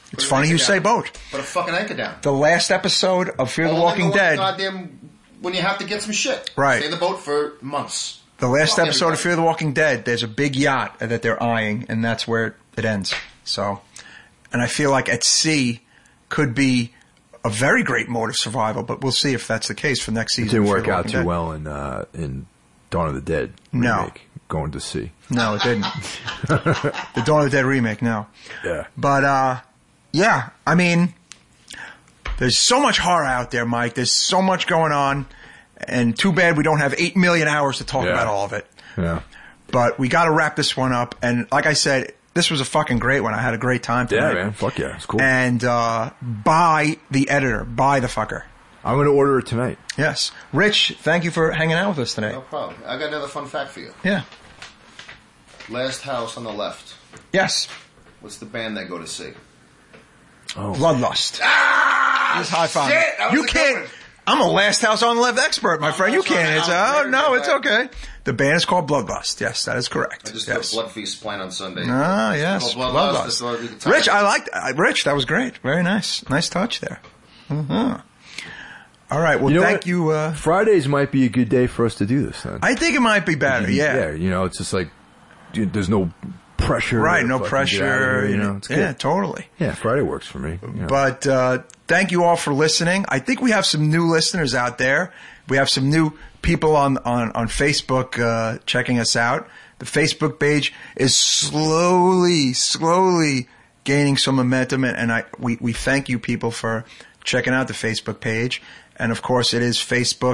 It's funny you say boat. Put a fucking anchor down. The last episode of Fear the Walking Dead. Goddamn, when you have to get some shit. Right. Stay in the boat for months. The last episode of Fear the Walking Dead, there's a big yacht that they're eyeing, and that's where it ends. So, and I feel like at sea could be a very great mode of survival, but we'll see if that's the case for next season. It didn't work out too well in Dawn of the Dead remake, going to sea. No, it didn't. The Dawn of the Dead remake, no. Yeah. But, yeah, I mean, there's so much horror out there, Mike. There's so much going on, and too bad we don't have 8 million hours to talk about all of it. Yeah. But we got to wrap this one up, and like I said, this was a fucking great one. I had a great time tonight. Yeah, man. Fuck yeah. It's cool. And buy the editor. Buy the fucker. I'm going to order it tonight. Yes. Rich, thank you for hanging out with us today. No problem. I got another fun fact for you. Yeah. Last house on the left. Yes. What's the band they go to see? Oh. Bloodlust. Just high five. Shit, that was You a good can't. one. I'm a Last House on the Left expert, my friend. You can't. It's, it's okay. The band is called Bloodlust. Yes, that is correct. I just yes. put Blood Feast playing on Sunday. Ah, yes. Bloodlust. Rich, I liked Rich, that was great. Very nice. Nice touch there. Mm-hmm. All right. Well, thank you. Fridays might be a good day for us to do this then. I think it might be better. Yeah. Yeah. It's just like there's no pressure. Right. No pressure. Here, it's good. Yeah, totally. Yeah. Friday works for me. But thank you all for listening. I think we have some new listeners out there. We have some new people on Facebook checking us out. The Facebook page is slowly gaining some momentum, and we thank you people for checking out the Facebook page. And of course, it is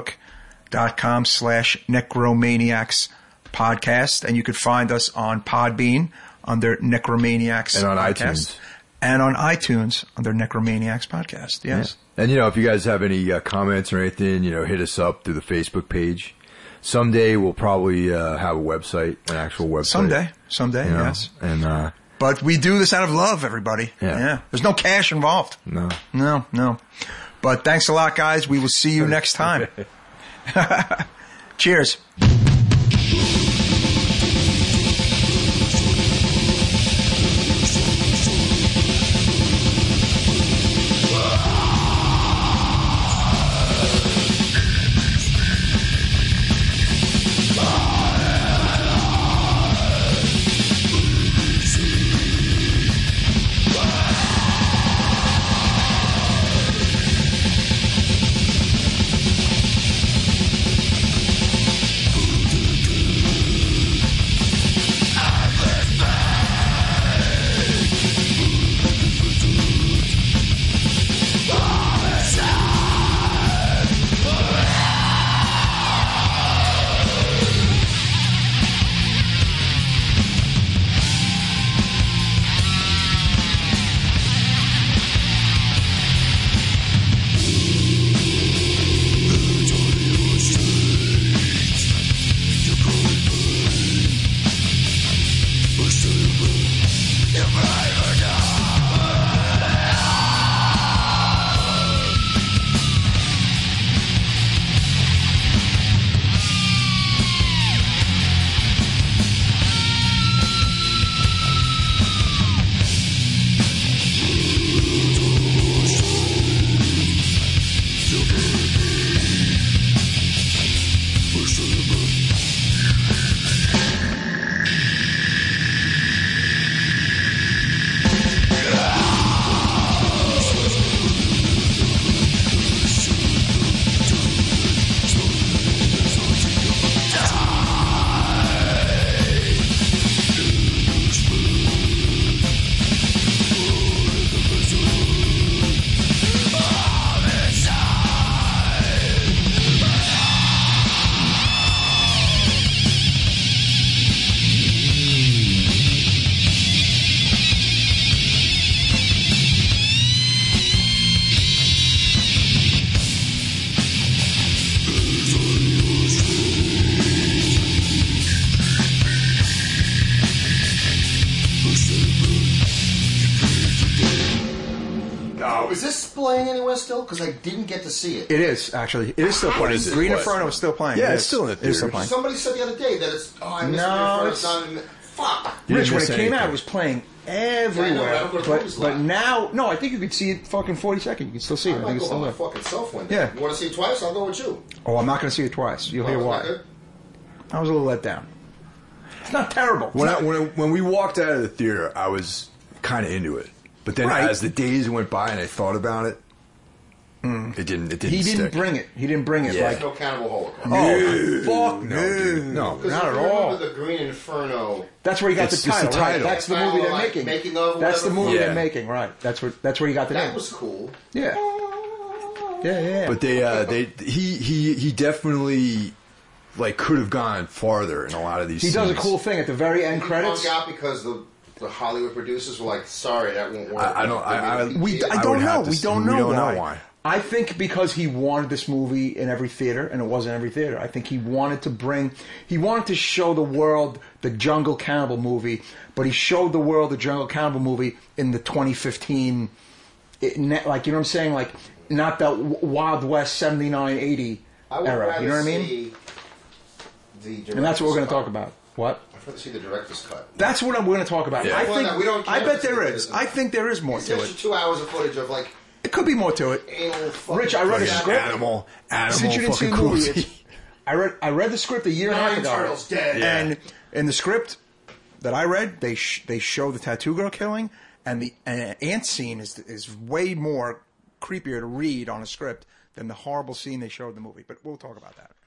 facebook.com/Necromaniacs podcast, and you could find us on Podbean under Necromaniacs and on podcast. iTunes. And on iTunes under Necromaniacs podcast. Yes. Yeah. And if you guys have any comments or anything, hit us up through the Facebook page. Someday we'll probably have a website, an actual website. Someday, yes. And but we do this out of love, everybody. Yeah. There's no cash involved. No. But thanks a lot, guys. We will see you next time. Cheers. Is this playing anywhere still? Because I didn't get to see it. It is, actually. It is still playing. is it? Green What? Inferno is still playing. Yeah, It it's is. still in the It is still theaters. playing. Somebody said the other day that it's... Oh, I missed No, it. it's- Fuck. You Rich, didn't when miss it came out, anything. it was playing everywhere. I don't go to movies But live. now, no, I think you could see it fucking 42nd. You can still see it. I I might think it's go still by my there. fucking self one day. Yeah. You want to see it twice? I'll go with you. Oh, I'm not going to see it twice. You'll hear Oh, why. isn't that good? I was a little let down. It's not terrible. When we walked out of the theater, I was kind of into it. But then Right. as the days went by and I thought about it, it didn't he didn't stick. bring it. He didn't bring it. Yeah. Like, No Cannibal Holocaust. oh, fuck No, dude. No. Because not if at you all. remember the Green Inferno. That's where you got It's the just the title. Right? title. That's the Title, movie they're like, making. making of, That's the whatever. movie Yeah. they're making. Right. That's where you got the That name. was cool. Yeah. Yeah. But he definitely like could have gone farther in a lot of these. He does a scenes. cool thing at the very end He credits. hung out because the Hollywood producers were like, "Sorry, that won't work." I don't- I- I I don't would know. have to We see- don't we know don't know why. why. I think because he wanted this movie in every theater, and it wasn't every theater. I think he wanted to show the world the Jungle Cannibal movie, but he showed the world the Jungle Cannibal movie in the 2015, like, you know what I'm saying? Like, not the Wild West 79, 80 I would era. rather You know what I mean? see the And that's what we're going to director's talk cut. about. What? I'd rather see the director's cut. That's what we're going to talk about. Yeah. I Well, think. no, we don't I care bet if there it's- is. I think there is more It's to extra it. 2 hours of footage of like It could be more to it. anal. Fucking Rich, I read a crap. script. Animal Since you didn't see fucking the movie, cruelty. I read the script a year and a half Nine ago. turtles dead. Yeah. And in the script that I read, they show the tattoo girl killing, and the ant scene is way more creepier to read on a script than the horrible scene they showed in the movie. But we'll talk about that.